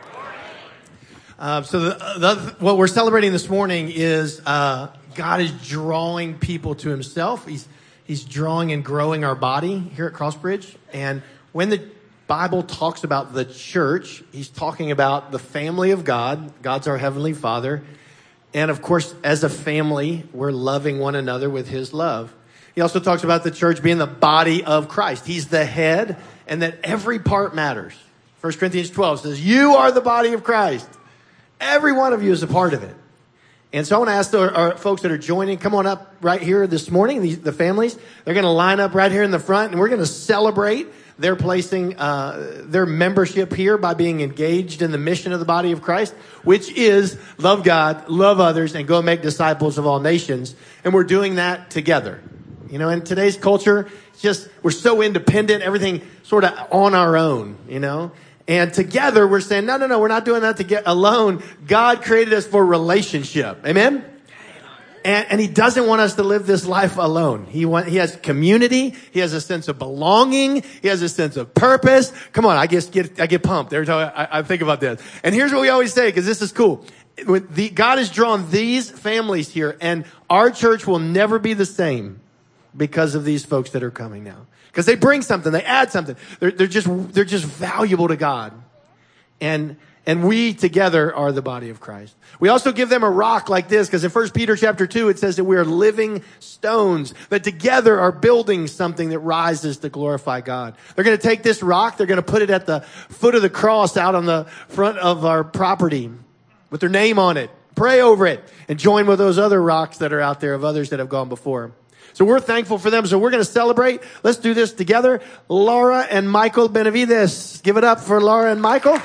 What we're celebrating this morning is God is drawing people to himself. He's drawing and growing our body here at Crossbridge. And when the Bible talks about the church, he's talking about the family of God. God's our heavenly Father. And of course, as a family, we're loving one another with his love. He also talks about the church being the body of Christ. He's the head and that every part matters. 1 Corinthians 12 says, you are the body of Christ. Every one of you is a part of it. And so I want to ask our folks that are joining, come on up right here this morning, the families. They're going to line up right here in the front, and we're going to celebrate their placing their membership here by being engaged in the mission of the body of Christ, which is love God, love others, and go make disciples of all nations. And we're doing that together. You know, in today's culture, it's just we're so independent, everything sort of on our own, you know. And together we're saying, no, we're not doing that to get alone. God created us for relationship. Amen? And he doesn't want us to live this life alone. He has community. He has a sense of belonging. He has a sense of purpose. Come on, I get pumped every time I think about this. And here's what we always say, because this is cool. God has drawn these families here, and our church will never be the same because of these folks that are coming now. Because they bring something, they add something. They're just valuable to God. And we together are the body of Christ. We also give them a rock like this, because in 1 Peter chapter 2, it says that we are living stones that together are building something that rises to glorify God. They're going to take this rock, they're going to put it at the foot of the cross out on the front of our property with their name on it. Pray over it and join with those other rocks that are out there of others that have gone before. So we're thankful for them. So we're going to celebrate. Let's do this together. Laura and Michael Benavides. Give it up for Laura and Michael.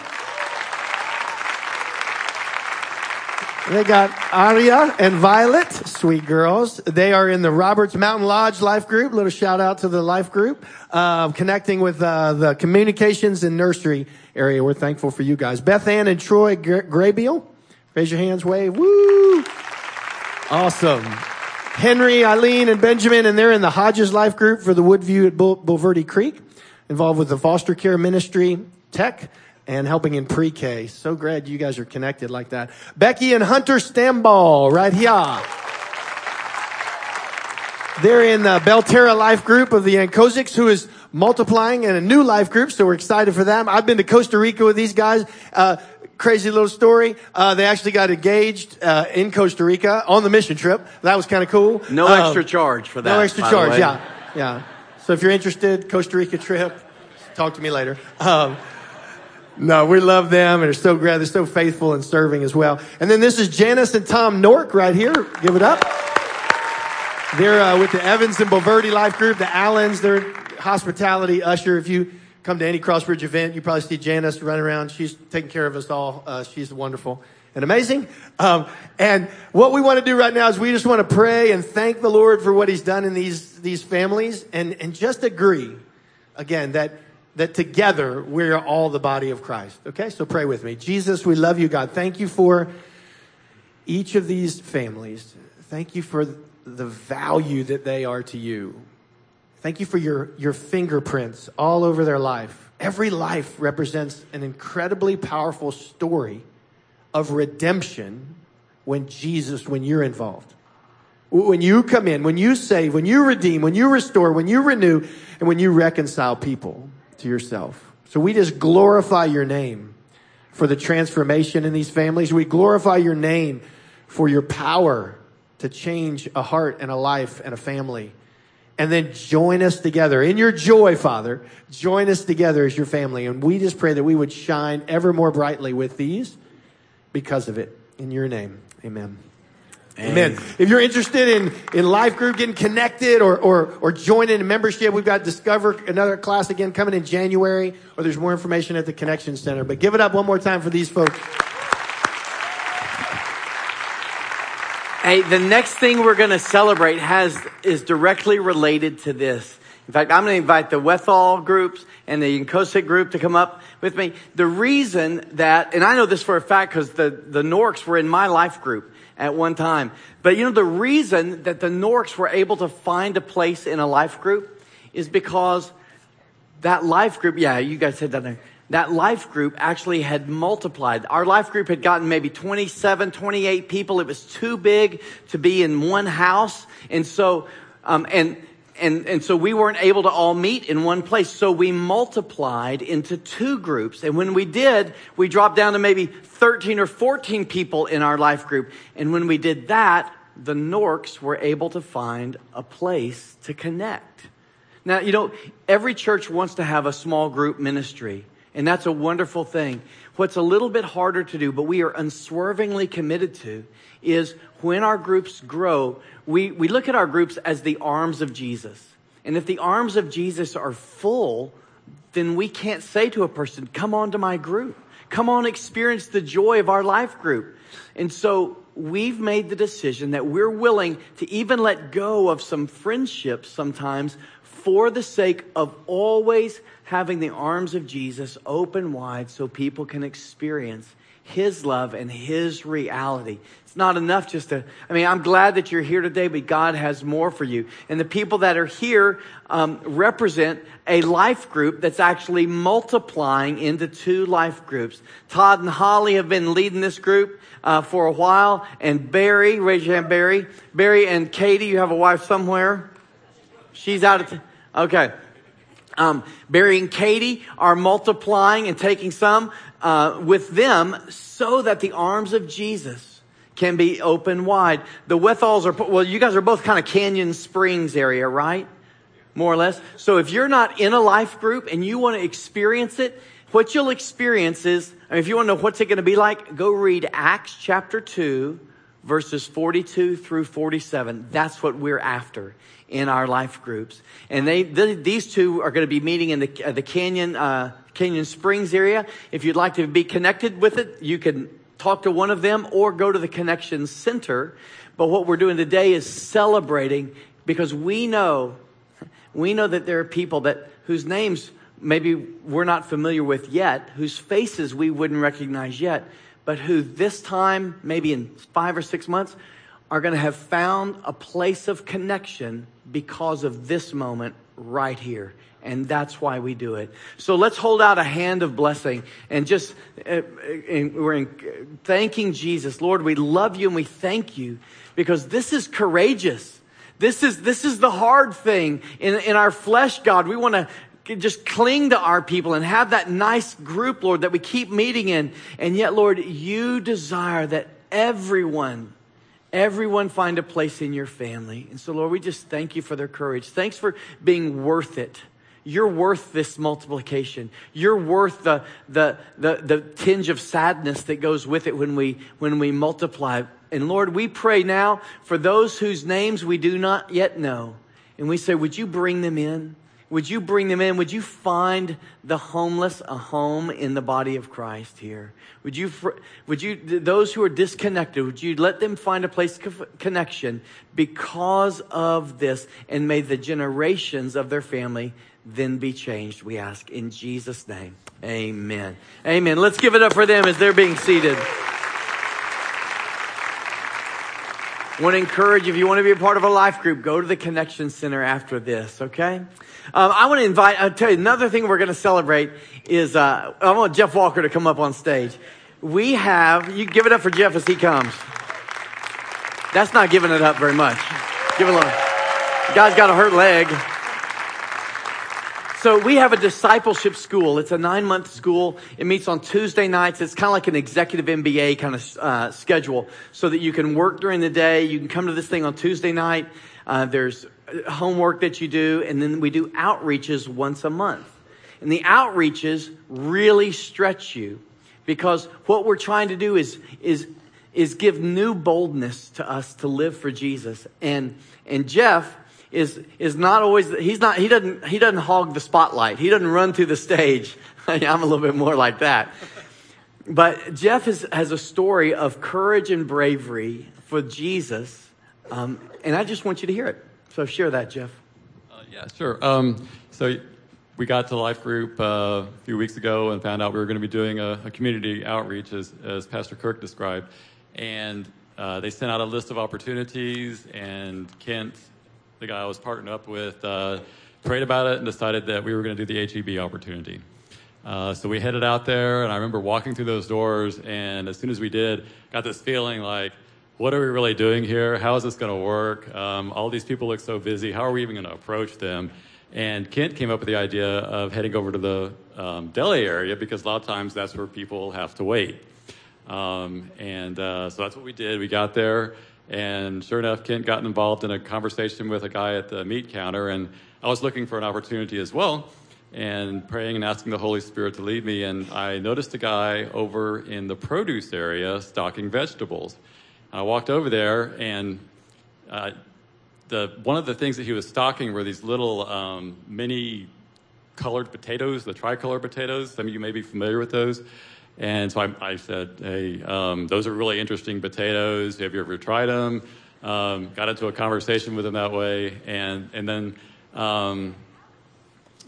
They got Aria and Violet, sweet girls. They are in the Roberts Mountain Lodge Life Group. Little shout out to the Life Group, connecting with the communications and nursery area. We're thankful for you guys. Beth Ann and Troy Graybeal. Raise your hands, wave. Woo! Awesome. Henry, Eileen, and Benjamin, and they're in the Hodges Life Group for the Woodview at Bulverde Creek, involved with the foster care ministry, tech, and helping in pre-K. So glad you guys are connected like that. Becky and Hunter Stamball, right here. They're in the Belterra Life Group of the Yankozics, who is multiplying in a new life group, so we're excited for them. I've been to Costa Rica with these guys. Crazy little story. They actually got engaged in Costa Rica on the mission trip. That was kind of cool. No extra charge for that. No extra charge, yeah. So if you're interested, Costa Rica trip, talk to me later. No, we love them, and they're so great. They're so faithful and serving as well. And then this is Janice and Tom Nork right here. Give it up. They're with the Evans and Bulverde Life Group, the Allens. They're hospitality usher. If you come to any Crossbridge event, you probably see Janice running around. She's taking care of us all. She's wonderful and amazing. And what we want to do right now is we just want to pray and thank the Lord for what he's done in these families, and just agree, again, that together we're all the body of Christ. Okay, so pray with me. Jesus, we love you, God. Thank you for each of these families. Thank you for the value that they are to you. Thank you for your fingerprints all over their life. Every life represents an incredibly powerful story of redemption when you're involved. When you come in, when you save, when you redeem, when you restore, when you renew, and when you reconcile people to yourself. So we just glorify your name for the transformation in these families. We glorify your name for your power to change a heart and a life and a family. And then join us together in your joy, Father. Join us together as your family. And we just pray that we would shine ever more brightly with these because of it. In your name, amen. Amen. If you're interested in life group, getting connected or joining a membership, we've got Discover, another class again coming in January, or there's more information at the Connection Center. But give it up one more time for these folks. Hey, the next thing we're going to celebrate is directly related to this. In fact, I'm going to invite the Wethal groups and the Yankosic group to come up with me. The reason that, and I know this for a fact because the Norks were in my life group at one time. But you know, the reason that the Norks were able to find a place in a life group is because that life group, yeah, you guys said that there. That life group actually had multiplied. Our life group had gotten maybe 27, 28 people. It was too big to be in one house. And so, and so we weren't able to all meet in one place. So we multiplied into two groups. And when we did, we dropped down to maybe 13 or 14 people in our life group. And when we did that, the Norks were able to find a place to connect. Now, you know, every church wants to have a small group ministry. And that's a wonderful thing. What's a little bit harder to do, but we are unswervingly committed to, is when our groups grow, we look at our groups as the arms of Jesus. And if the arms of Jesus are full, then we can't say to a person, come on to my group. Come on, experience the joy of our life group. And so we've made the decision that we're willing to even let go of some friendships sometimes for the sake of always having the arms of Jesus open wide so people can experience His love and His reality. It's not enough just to, I'm glad that you're here today, but God has more for you. And the people that are here represent a life group that's actually multiplying into 2 life groups. Todd and Holly have been leading this group for a while. And Barry, raise your hand, Barry. Barry and Katie, you have a wife somewhere? She's out of okay. Barry and Katie are multiplying and taking some with them so that the arms of Jesus can be open wide. The Withals are, you guys are both kind of Canyon Springs area, right? More or less. So if you're not in a life group and you want to experience it, what you'll experience is, if you want to know what's it going to be like, go read Acts chapter 2, verses 42 through 47. That's what we're after in our life groups. And these 2 are going to be meeting in the Canyon Springs area. If you'd like to be connected with it, you can talk to one of them or go to the Connection Center. But what we're doing today is celebrating, because we know that there are people whose names maybe we're not familiar with yet, whose faces we wouldn't recognize yet, but who this time, maybe in 5 or 6 months, are going to have found a place of connection because of this moment right here. And that's why we do it. So let's hold out a hand of blessing and just we're thanking Jesus. Lord, we love you and we thank you because this is courageous. This is the hard thing in our flesh, God. We want to just cling to our people and have that nice group, Lord, that we keep meeting in. And yet, Lord, you desire that everyone find a place in your family. And so, Lord, we just thank you for their courage. Thanks for being worth it. You're worth this multiplication. You're worth the tinge of sadness that goes with it when we multiply. And Lord, we pray now for those whose names we do not yet know. And we say, would you bring them in? Would you bring them in? Would you find the homeless a home in the body of Christ here? Would you, those who are disconnected, would you let them find a place of connection because of this? And may the generations of their family then be changed, we ask in Jesus' name. Amen. Amen. Let's give it up for them as they're being seated. I want to encourage, if you want to be a part of a life group, go to the Connection Center after this, okay? I want to invite, I'll tell you, another thing we're going to celebrate is, I want Jeff Walker to come up on stage. You give it up for Jeff as he comes. That's not giving it up very much. Give it a little. The guy's got a hurt leg. So we have a discipleship school. It's a 9-month school. It meets on Tuesday nights. It's kind of like an executive MBA kind of schedule so that you can work during the day. You can come to this thing on Tuesday night. There's homework that you do, and then we do outreaches once a month. And the outreaches really stretch you because what we're trying to do is give new boldness to us to live for Jesus. And Jeff is not always, he doesn't hog the spotlight. He doesn't run through the stage. I'm a little bit more like that. But Jeff has a story of courage and bravery for Jesus. And I just want you to hear it. So share that, Jeff. Yeah, sure. So we got to Life Group a few weeks ago and found out we were going to be doing a community outreach as Pastor Kirk described. And they sent out a list of opportunities, and Kent, the guy I was partnered up with, prayed about it and decided that we were going to do the HEB opportunity. So we headed out there, and I remember walking through those doors, and as soon as we did, got this feeling like, what are we really doing here? How is this going to work? All these people look so busy. How are we even going to approach them? And Kent came up with the idea of heading over to the deli area because a lot of times that's where people have to wait. So that's what we did. We got there, and sure enough, Kent got involved in a conversation with a guy at the meat counter, and I was looking for an opportunity as well and praying and asking the Holy Spirit to lead me, and I noticed a guy over in the produce area stocking vegetables. I walked over there, and one of the things that he was stocking were these little mini colored potatoes, the tricolor potatoes. Some of you may be familiar with those. And so I said, hey, those are really interesting potatoes. Have you ever tried them? Got into a conversation with him that way. And then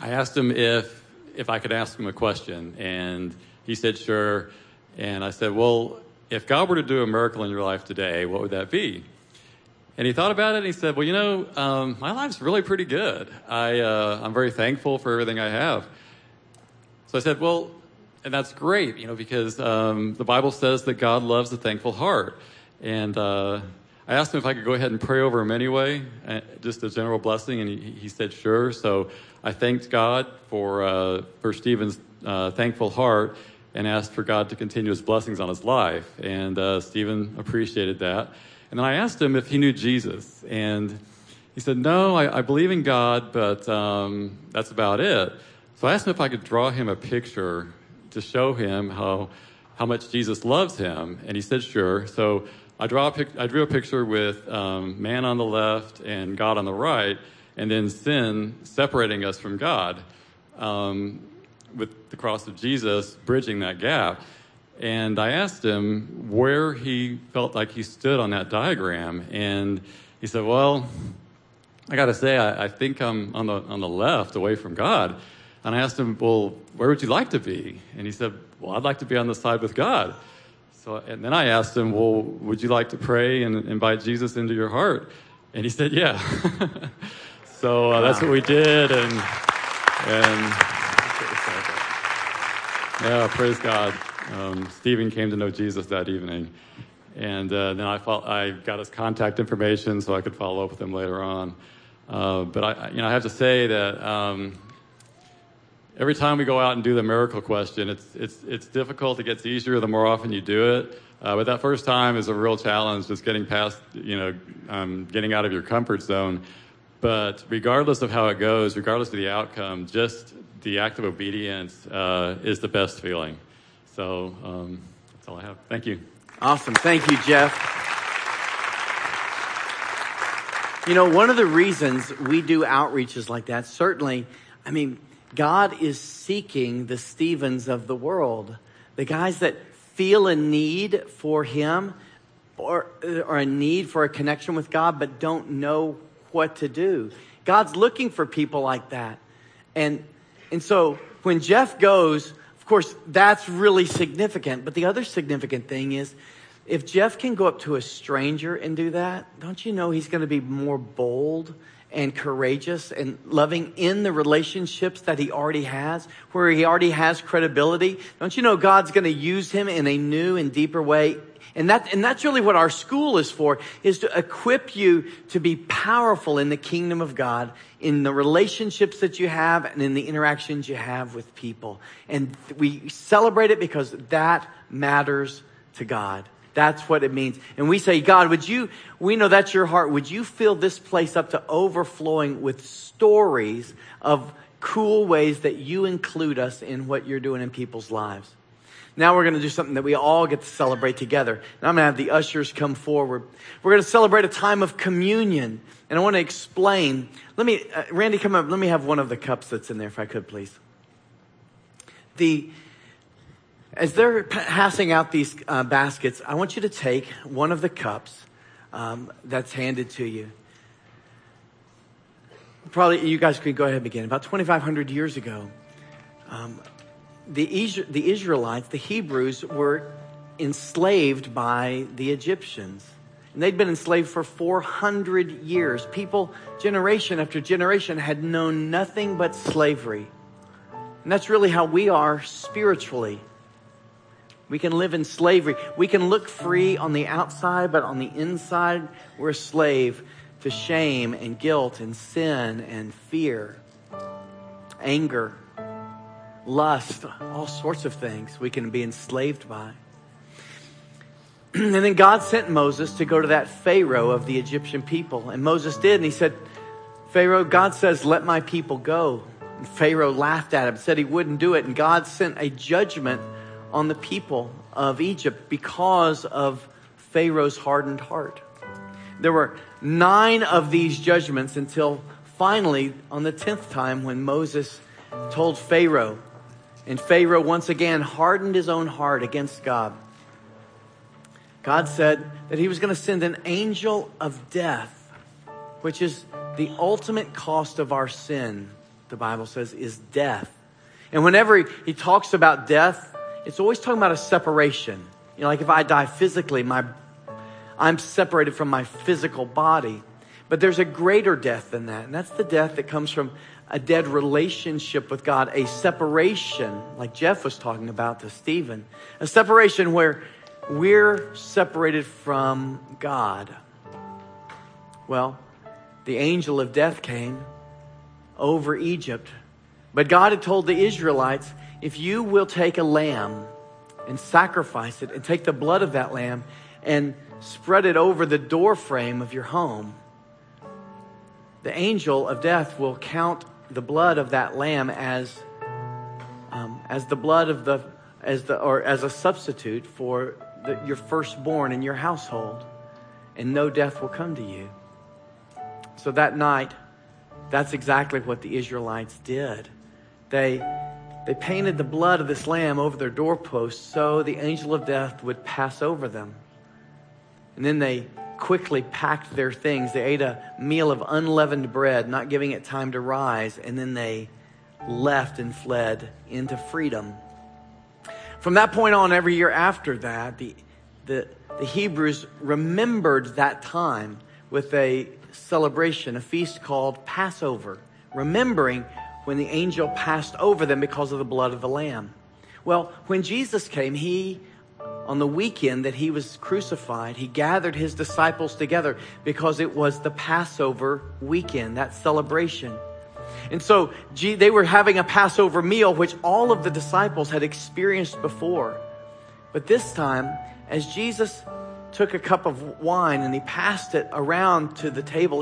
I asked him if I could ask him a question, and he said sure. And I said, well, if God were to do a miracle in your life today, what would that be? And he thought about it, and he said, well, you know, my life's really pretty good. I'm very thankful for everything I have. So I said, well, and that's great, you know, because the Bible says that God loves a thankful heart. And I asked him if I could go ahead and pray over him anyway, just a general blessing, and he said sure. So I thanked God for Stephen's thankful heart and asked for God to continue his blessings on his life. And Stephen appreciated that. And then I asked him if he knew Jesus. And he said, no, I believe in God, but that's about it. So I asked him if I could draw him a picture to show him how much Jesus loves him. And he said, sure. So I drew a picture with man on the left and God on the right, and then sin separating us from God, with the cross of Jesus bridging that gap. And I asked him where he felt like he stood on that diagram. And he said, well, I got to say, I think I'm on the left, away from God. And I asked him, well, where would you like to be? And he said, well, I'd like to be on the side with God. And then I asked him, well, would you like to pray and invite Jesus into your heart? And he said, yeah. So that's what we did. And yeah, praise God. Stephen came to know Jesus that evening. And then I got his contact information so I could follow up with him later on. But I have to say that every time we go out and do the miracle question, it's difficult. It gets easier the more often you do it. But that first time is a real challenge, just getting past, getting out of your comfort zone. But regardless of how it goes, regardless of the outcome, just the act of obedience is the best feeling. So that's all I have. Thank you. Awesome. Thank you, Jeff. You know, one of the reasons we do outreaches like that, certainly, God is seeking the Stephens of the world, the guys that feel a need for him or a need for a connection with God, but don't know what to do. God's looking for people like that. And so when Jeff goes, of course, that's really significant. But the other significant thing is, if Jeff can go up to a stranger and do that, don't you know he's going to be more bold and courageous and loving in the relationships that he already has, where he already has credibility? Don't you know God's going to use him in a new and deeper way? And that's really what our school is for, is to equip you to be powerful in the kingdom of God, in the relationships that you have and in the interactions you have with people. And we celebrate it because that matters to God. That's what it means. And we say, God, we know that's your heart. Would you fill this place up to overflowing with stories of cool ways that you include us in what you're doing in people's lives? Now we're going to do something that we all get to celebrate together. And I'm going to have the ushers come forward. We're going to celebrate a time of communion. And I want to explain. Randy, come up. Let me have one of the cups that's in there, if I could, please. As they're passing out these baskets, I want you to take one of the cups that's handed to you. Probably you guys could go ahead and begin. About 2,500 years ago, the Israelites, the Hebrews, were enslaved by the Egyptians. And they'd been enslaved for 400 years. People, generation after generation, had known nothing but slavery. And that's really how we are spiritually. We can live in slavery. We can look free on the outside, but on the inside, we're a slave to shame and guilt and sin and fear, anger, lust, all sorts of things we can be enslaved by. And then God sent Moses to go to that Pharaoh of the Egyptian people. And Moses did, and he said, Pharaoh, God says, let my people go. And Pharaoh laughed at him, said he wouldn't do it. And God sent a judgment on the people of Egypt because of Pharaoh's hardened heart. There were 9 of these judgments until finally on the 10th time when Moses told Pharaoh, and Pharaoh once again hardened his own heart against God. God said that he was going to send an angel of death, which is the ultimate cost of our sin, the Bible says, is death. And whenever he talks about death, it's always talking about a separation. You know, like if I die physically, I'm separated from my physical body. But there's a greater death than that. And that's the death that comes from a dead relationship with God. A separation, like Jeff was talking about to Stephen. A separation where we're separated from God. Well, the angel of death came over Egypt. But God had told the Israelites, if you will take a lamb and sacrifice it and take the blood of that lamb and spread it over the door frame of your home, the angel of death will count the blood of that lamb as the blood of as a substitute for your firstborn in your household, and no death will come to you. So that night, that's exactly what the Israelites did. They painted the blood of this lamb over their doorposts so the angel of death would pass over them. And then they quickly packed their things. They ate a meal of unleavened bread, not giving it time to rise, and then they left and fled into freedom. From that point on, every year after that, the Hebrews remembered that time with a celebration, a feast called Passover, remembering when the angel passed over them because of the blood of the lamb. Well, when Jesus came, on the weekend that he was crucified, he gathered his disciples together because it was the Passover weekend, that celebration. And so they were having a Passover meal, which all of the disciples had experienced before. But this time, as Jesus took a cup of wine and he passed it around to the table,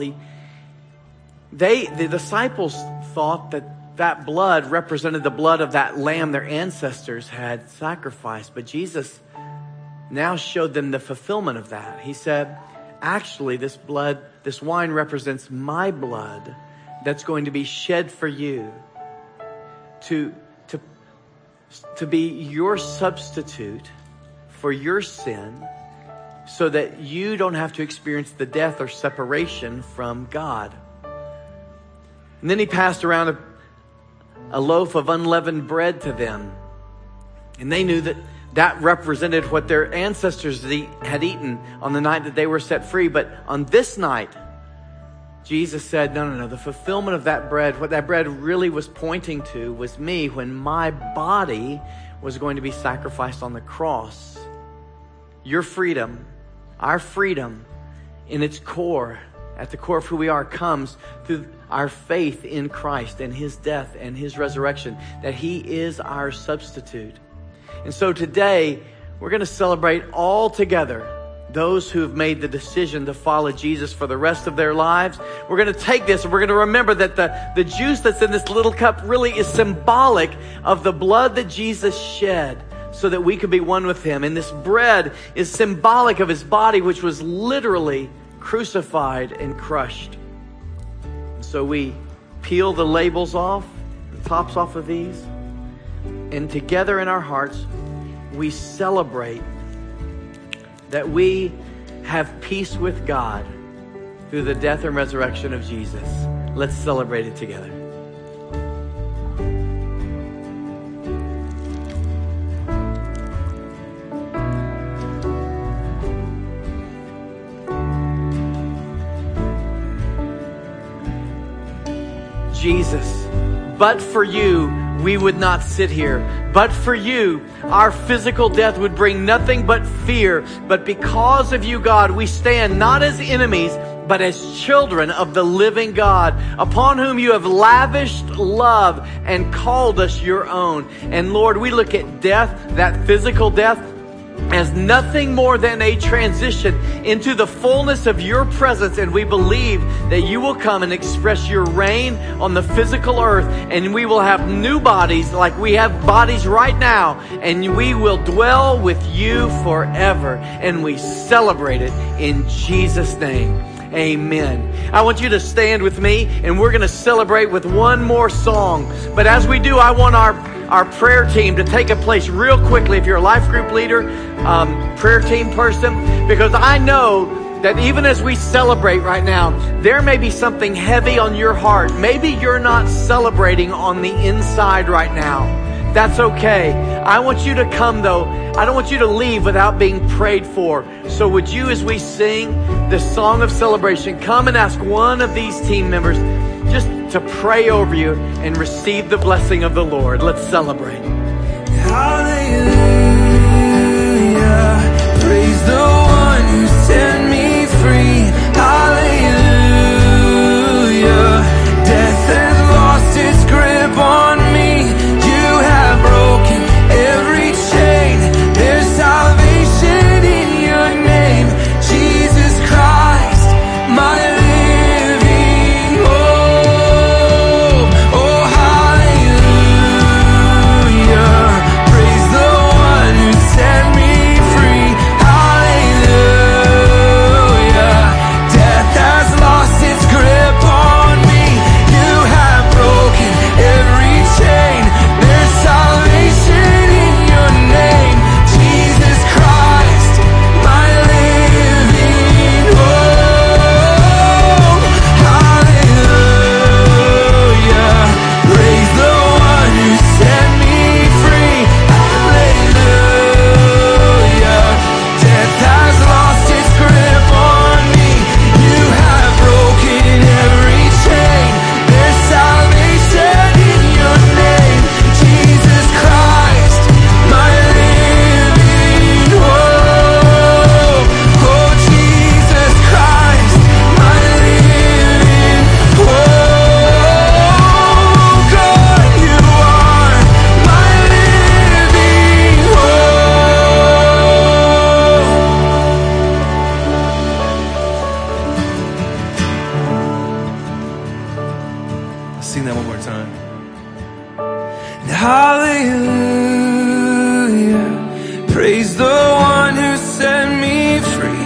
the disciples thought that blood represented the blood of that lamb their ancestors had sacrificed. But Jesus now showed them the fulfillment of that. He said, actually, this wine represents my blood that's going to be shed for you to be your substitute for your sin, so that you don't have to experience the death or separation from God. And then he passed around a loaf of unleavened bread to them. And they knew that represented what their ancestors had eaten on the night that they were set free. But on this night, Jesus said, no. The fulfillment of that bread, what that bread really was pointing to was me, when my body was going to be sacrificed on the cross. Your freedom, our freedom, in its core, at the core of who we are, comes through our faith in Christ and his death and his resurrection, that he is our substitute. And so today, we're going to celebrate all together those who have made the decision to follow Jesus for the rest of their lives. We're going to take this and we're going to remember that the juice that's in this little cup really is symbolic of the blood that Jesus shed so that we could be one with him. And this bread is symbolic of his body, which was literally crucified and crushed. So we peel the labels off, the tops off of these, and together in our hearts, we celebrate that we have peace with God through the death and resurrection of Jesus. Let's celebrate it together. Jesus, but for you, we would not sit here. But for you, our physical death would bring nothing but fear. But because of you, God, we stand not as enemies, but as children of the living God, upon whom you have lavished love and called us your own. And Lord, we look at death, that physical death, as nothing more than a transition into the fullness of your presence. And we believe that you will come and express your reign on the physical earth, and we will have new bodies like we have bodies right now, and we will dwell with you forever. And we celebrate it in Jesus' name. Amen. I want you to stand with me, and we're going to celebrate with one more song. But as we do, I want our prayer team to take a place real quickly. If you're a life group leader, prayer team person, because I know that even as we celebrate right now, there may be something heavy on your heart. Maybe you're not celebrating on the inside right now. That's okay. I want you to come though. I don't want you to leave without being prayed for. So would you, as we sing the song of celebration, come and ask one of these team members just to pray over you and receive the blessing of the Lord. Let's celebrate. Hallelujah. Praise the one who set me free. Hallelujah. Death has lost its grip on me. You have broken every chain. There's salvation in your name, Jesus Christ, my living hope. Oh, hallelujah. Praise the one who set me free. Hallelujah. Death has lost its grip on me. You have broken every chain. There's salvation in your name, Jesus Christ, my living hope. Hallelujah. Praise the one who set me free. Hallelujah. Death has lost its grip on me. You have broken every chain. There's salvation in your name, Jesus Christ, my living hope. Oh, Jesus Christ, my living hope. God, you are my living hope. Sing that one more time. Hallelujah. Praise the one who set me free.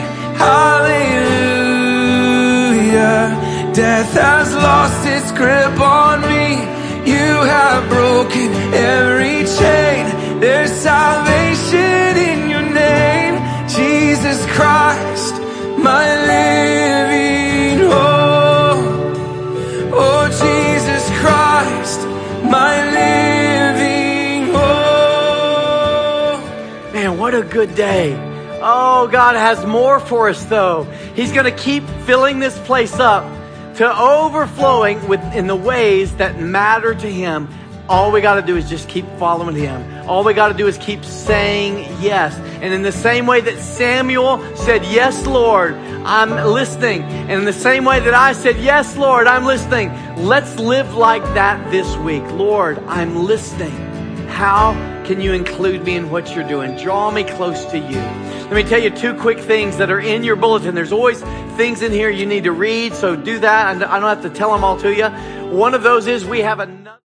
Hallelujah. Death has lost its grip on me. You have broken every chain. There's salvation in your name, Jesus Christ, my living hope. Oh, Jesus Christ, my living hope. Man, what a good day. Oh, God has more for us though. He's going to keep filling this place up to overflowing in the ways that matter to Him. All we got to do is just keep following Him. All we got to do is keep saying yes. And in the same way that Samuel said, yes, Lord, I'm listening. And in the same way that I said, yes, Lord, I'm listening. Let's live like that this week. Lord, I'm listening. How can you include me in what you're doing? Draw me close to you. Let me tell you two quick things that are in your bulletin. There's always things in here you need to read, so do that. I don't have to tell them all to you. One of those is we have another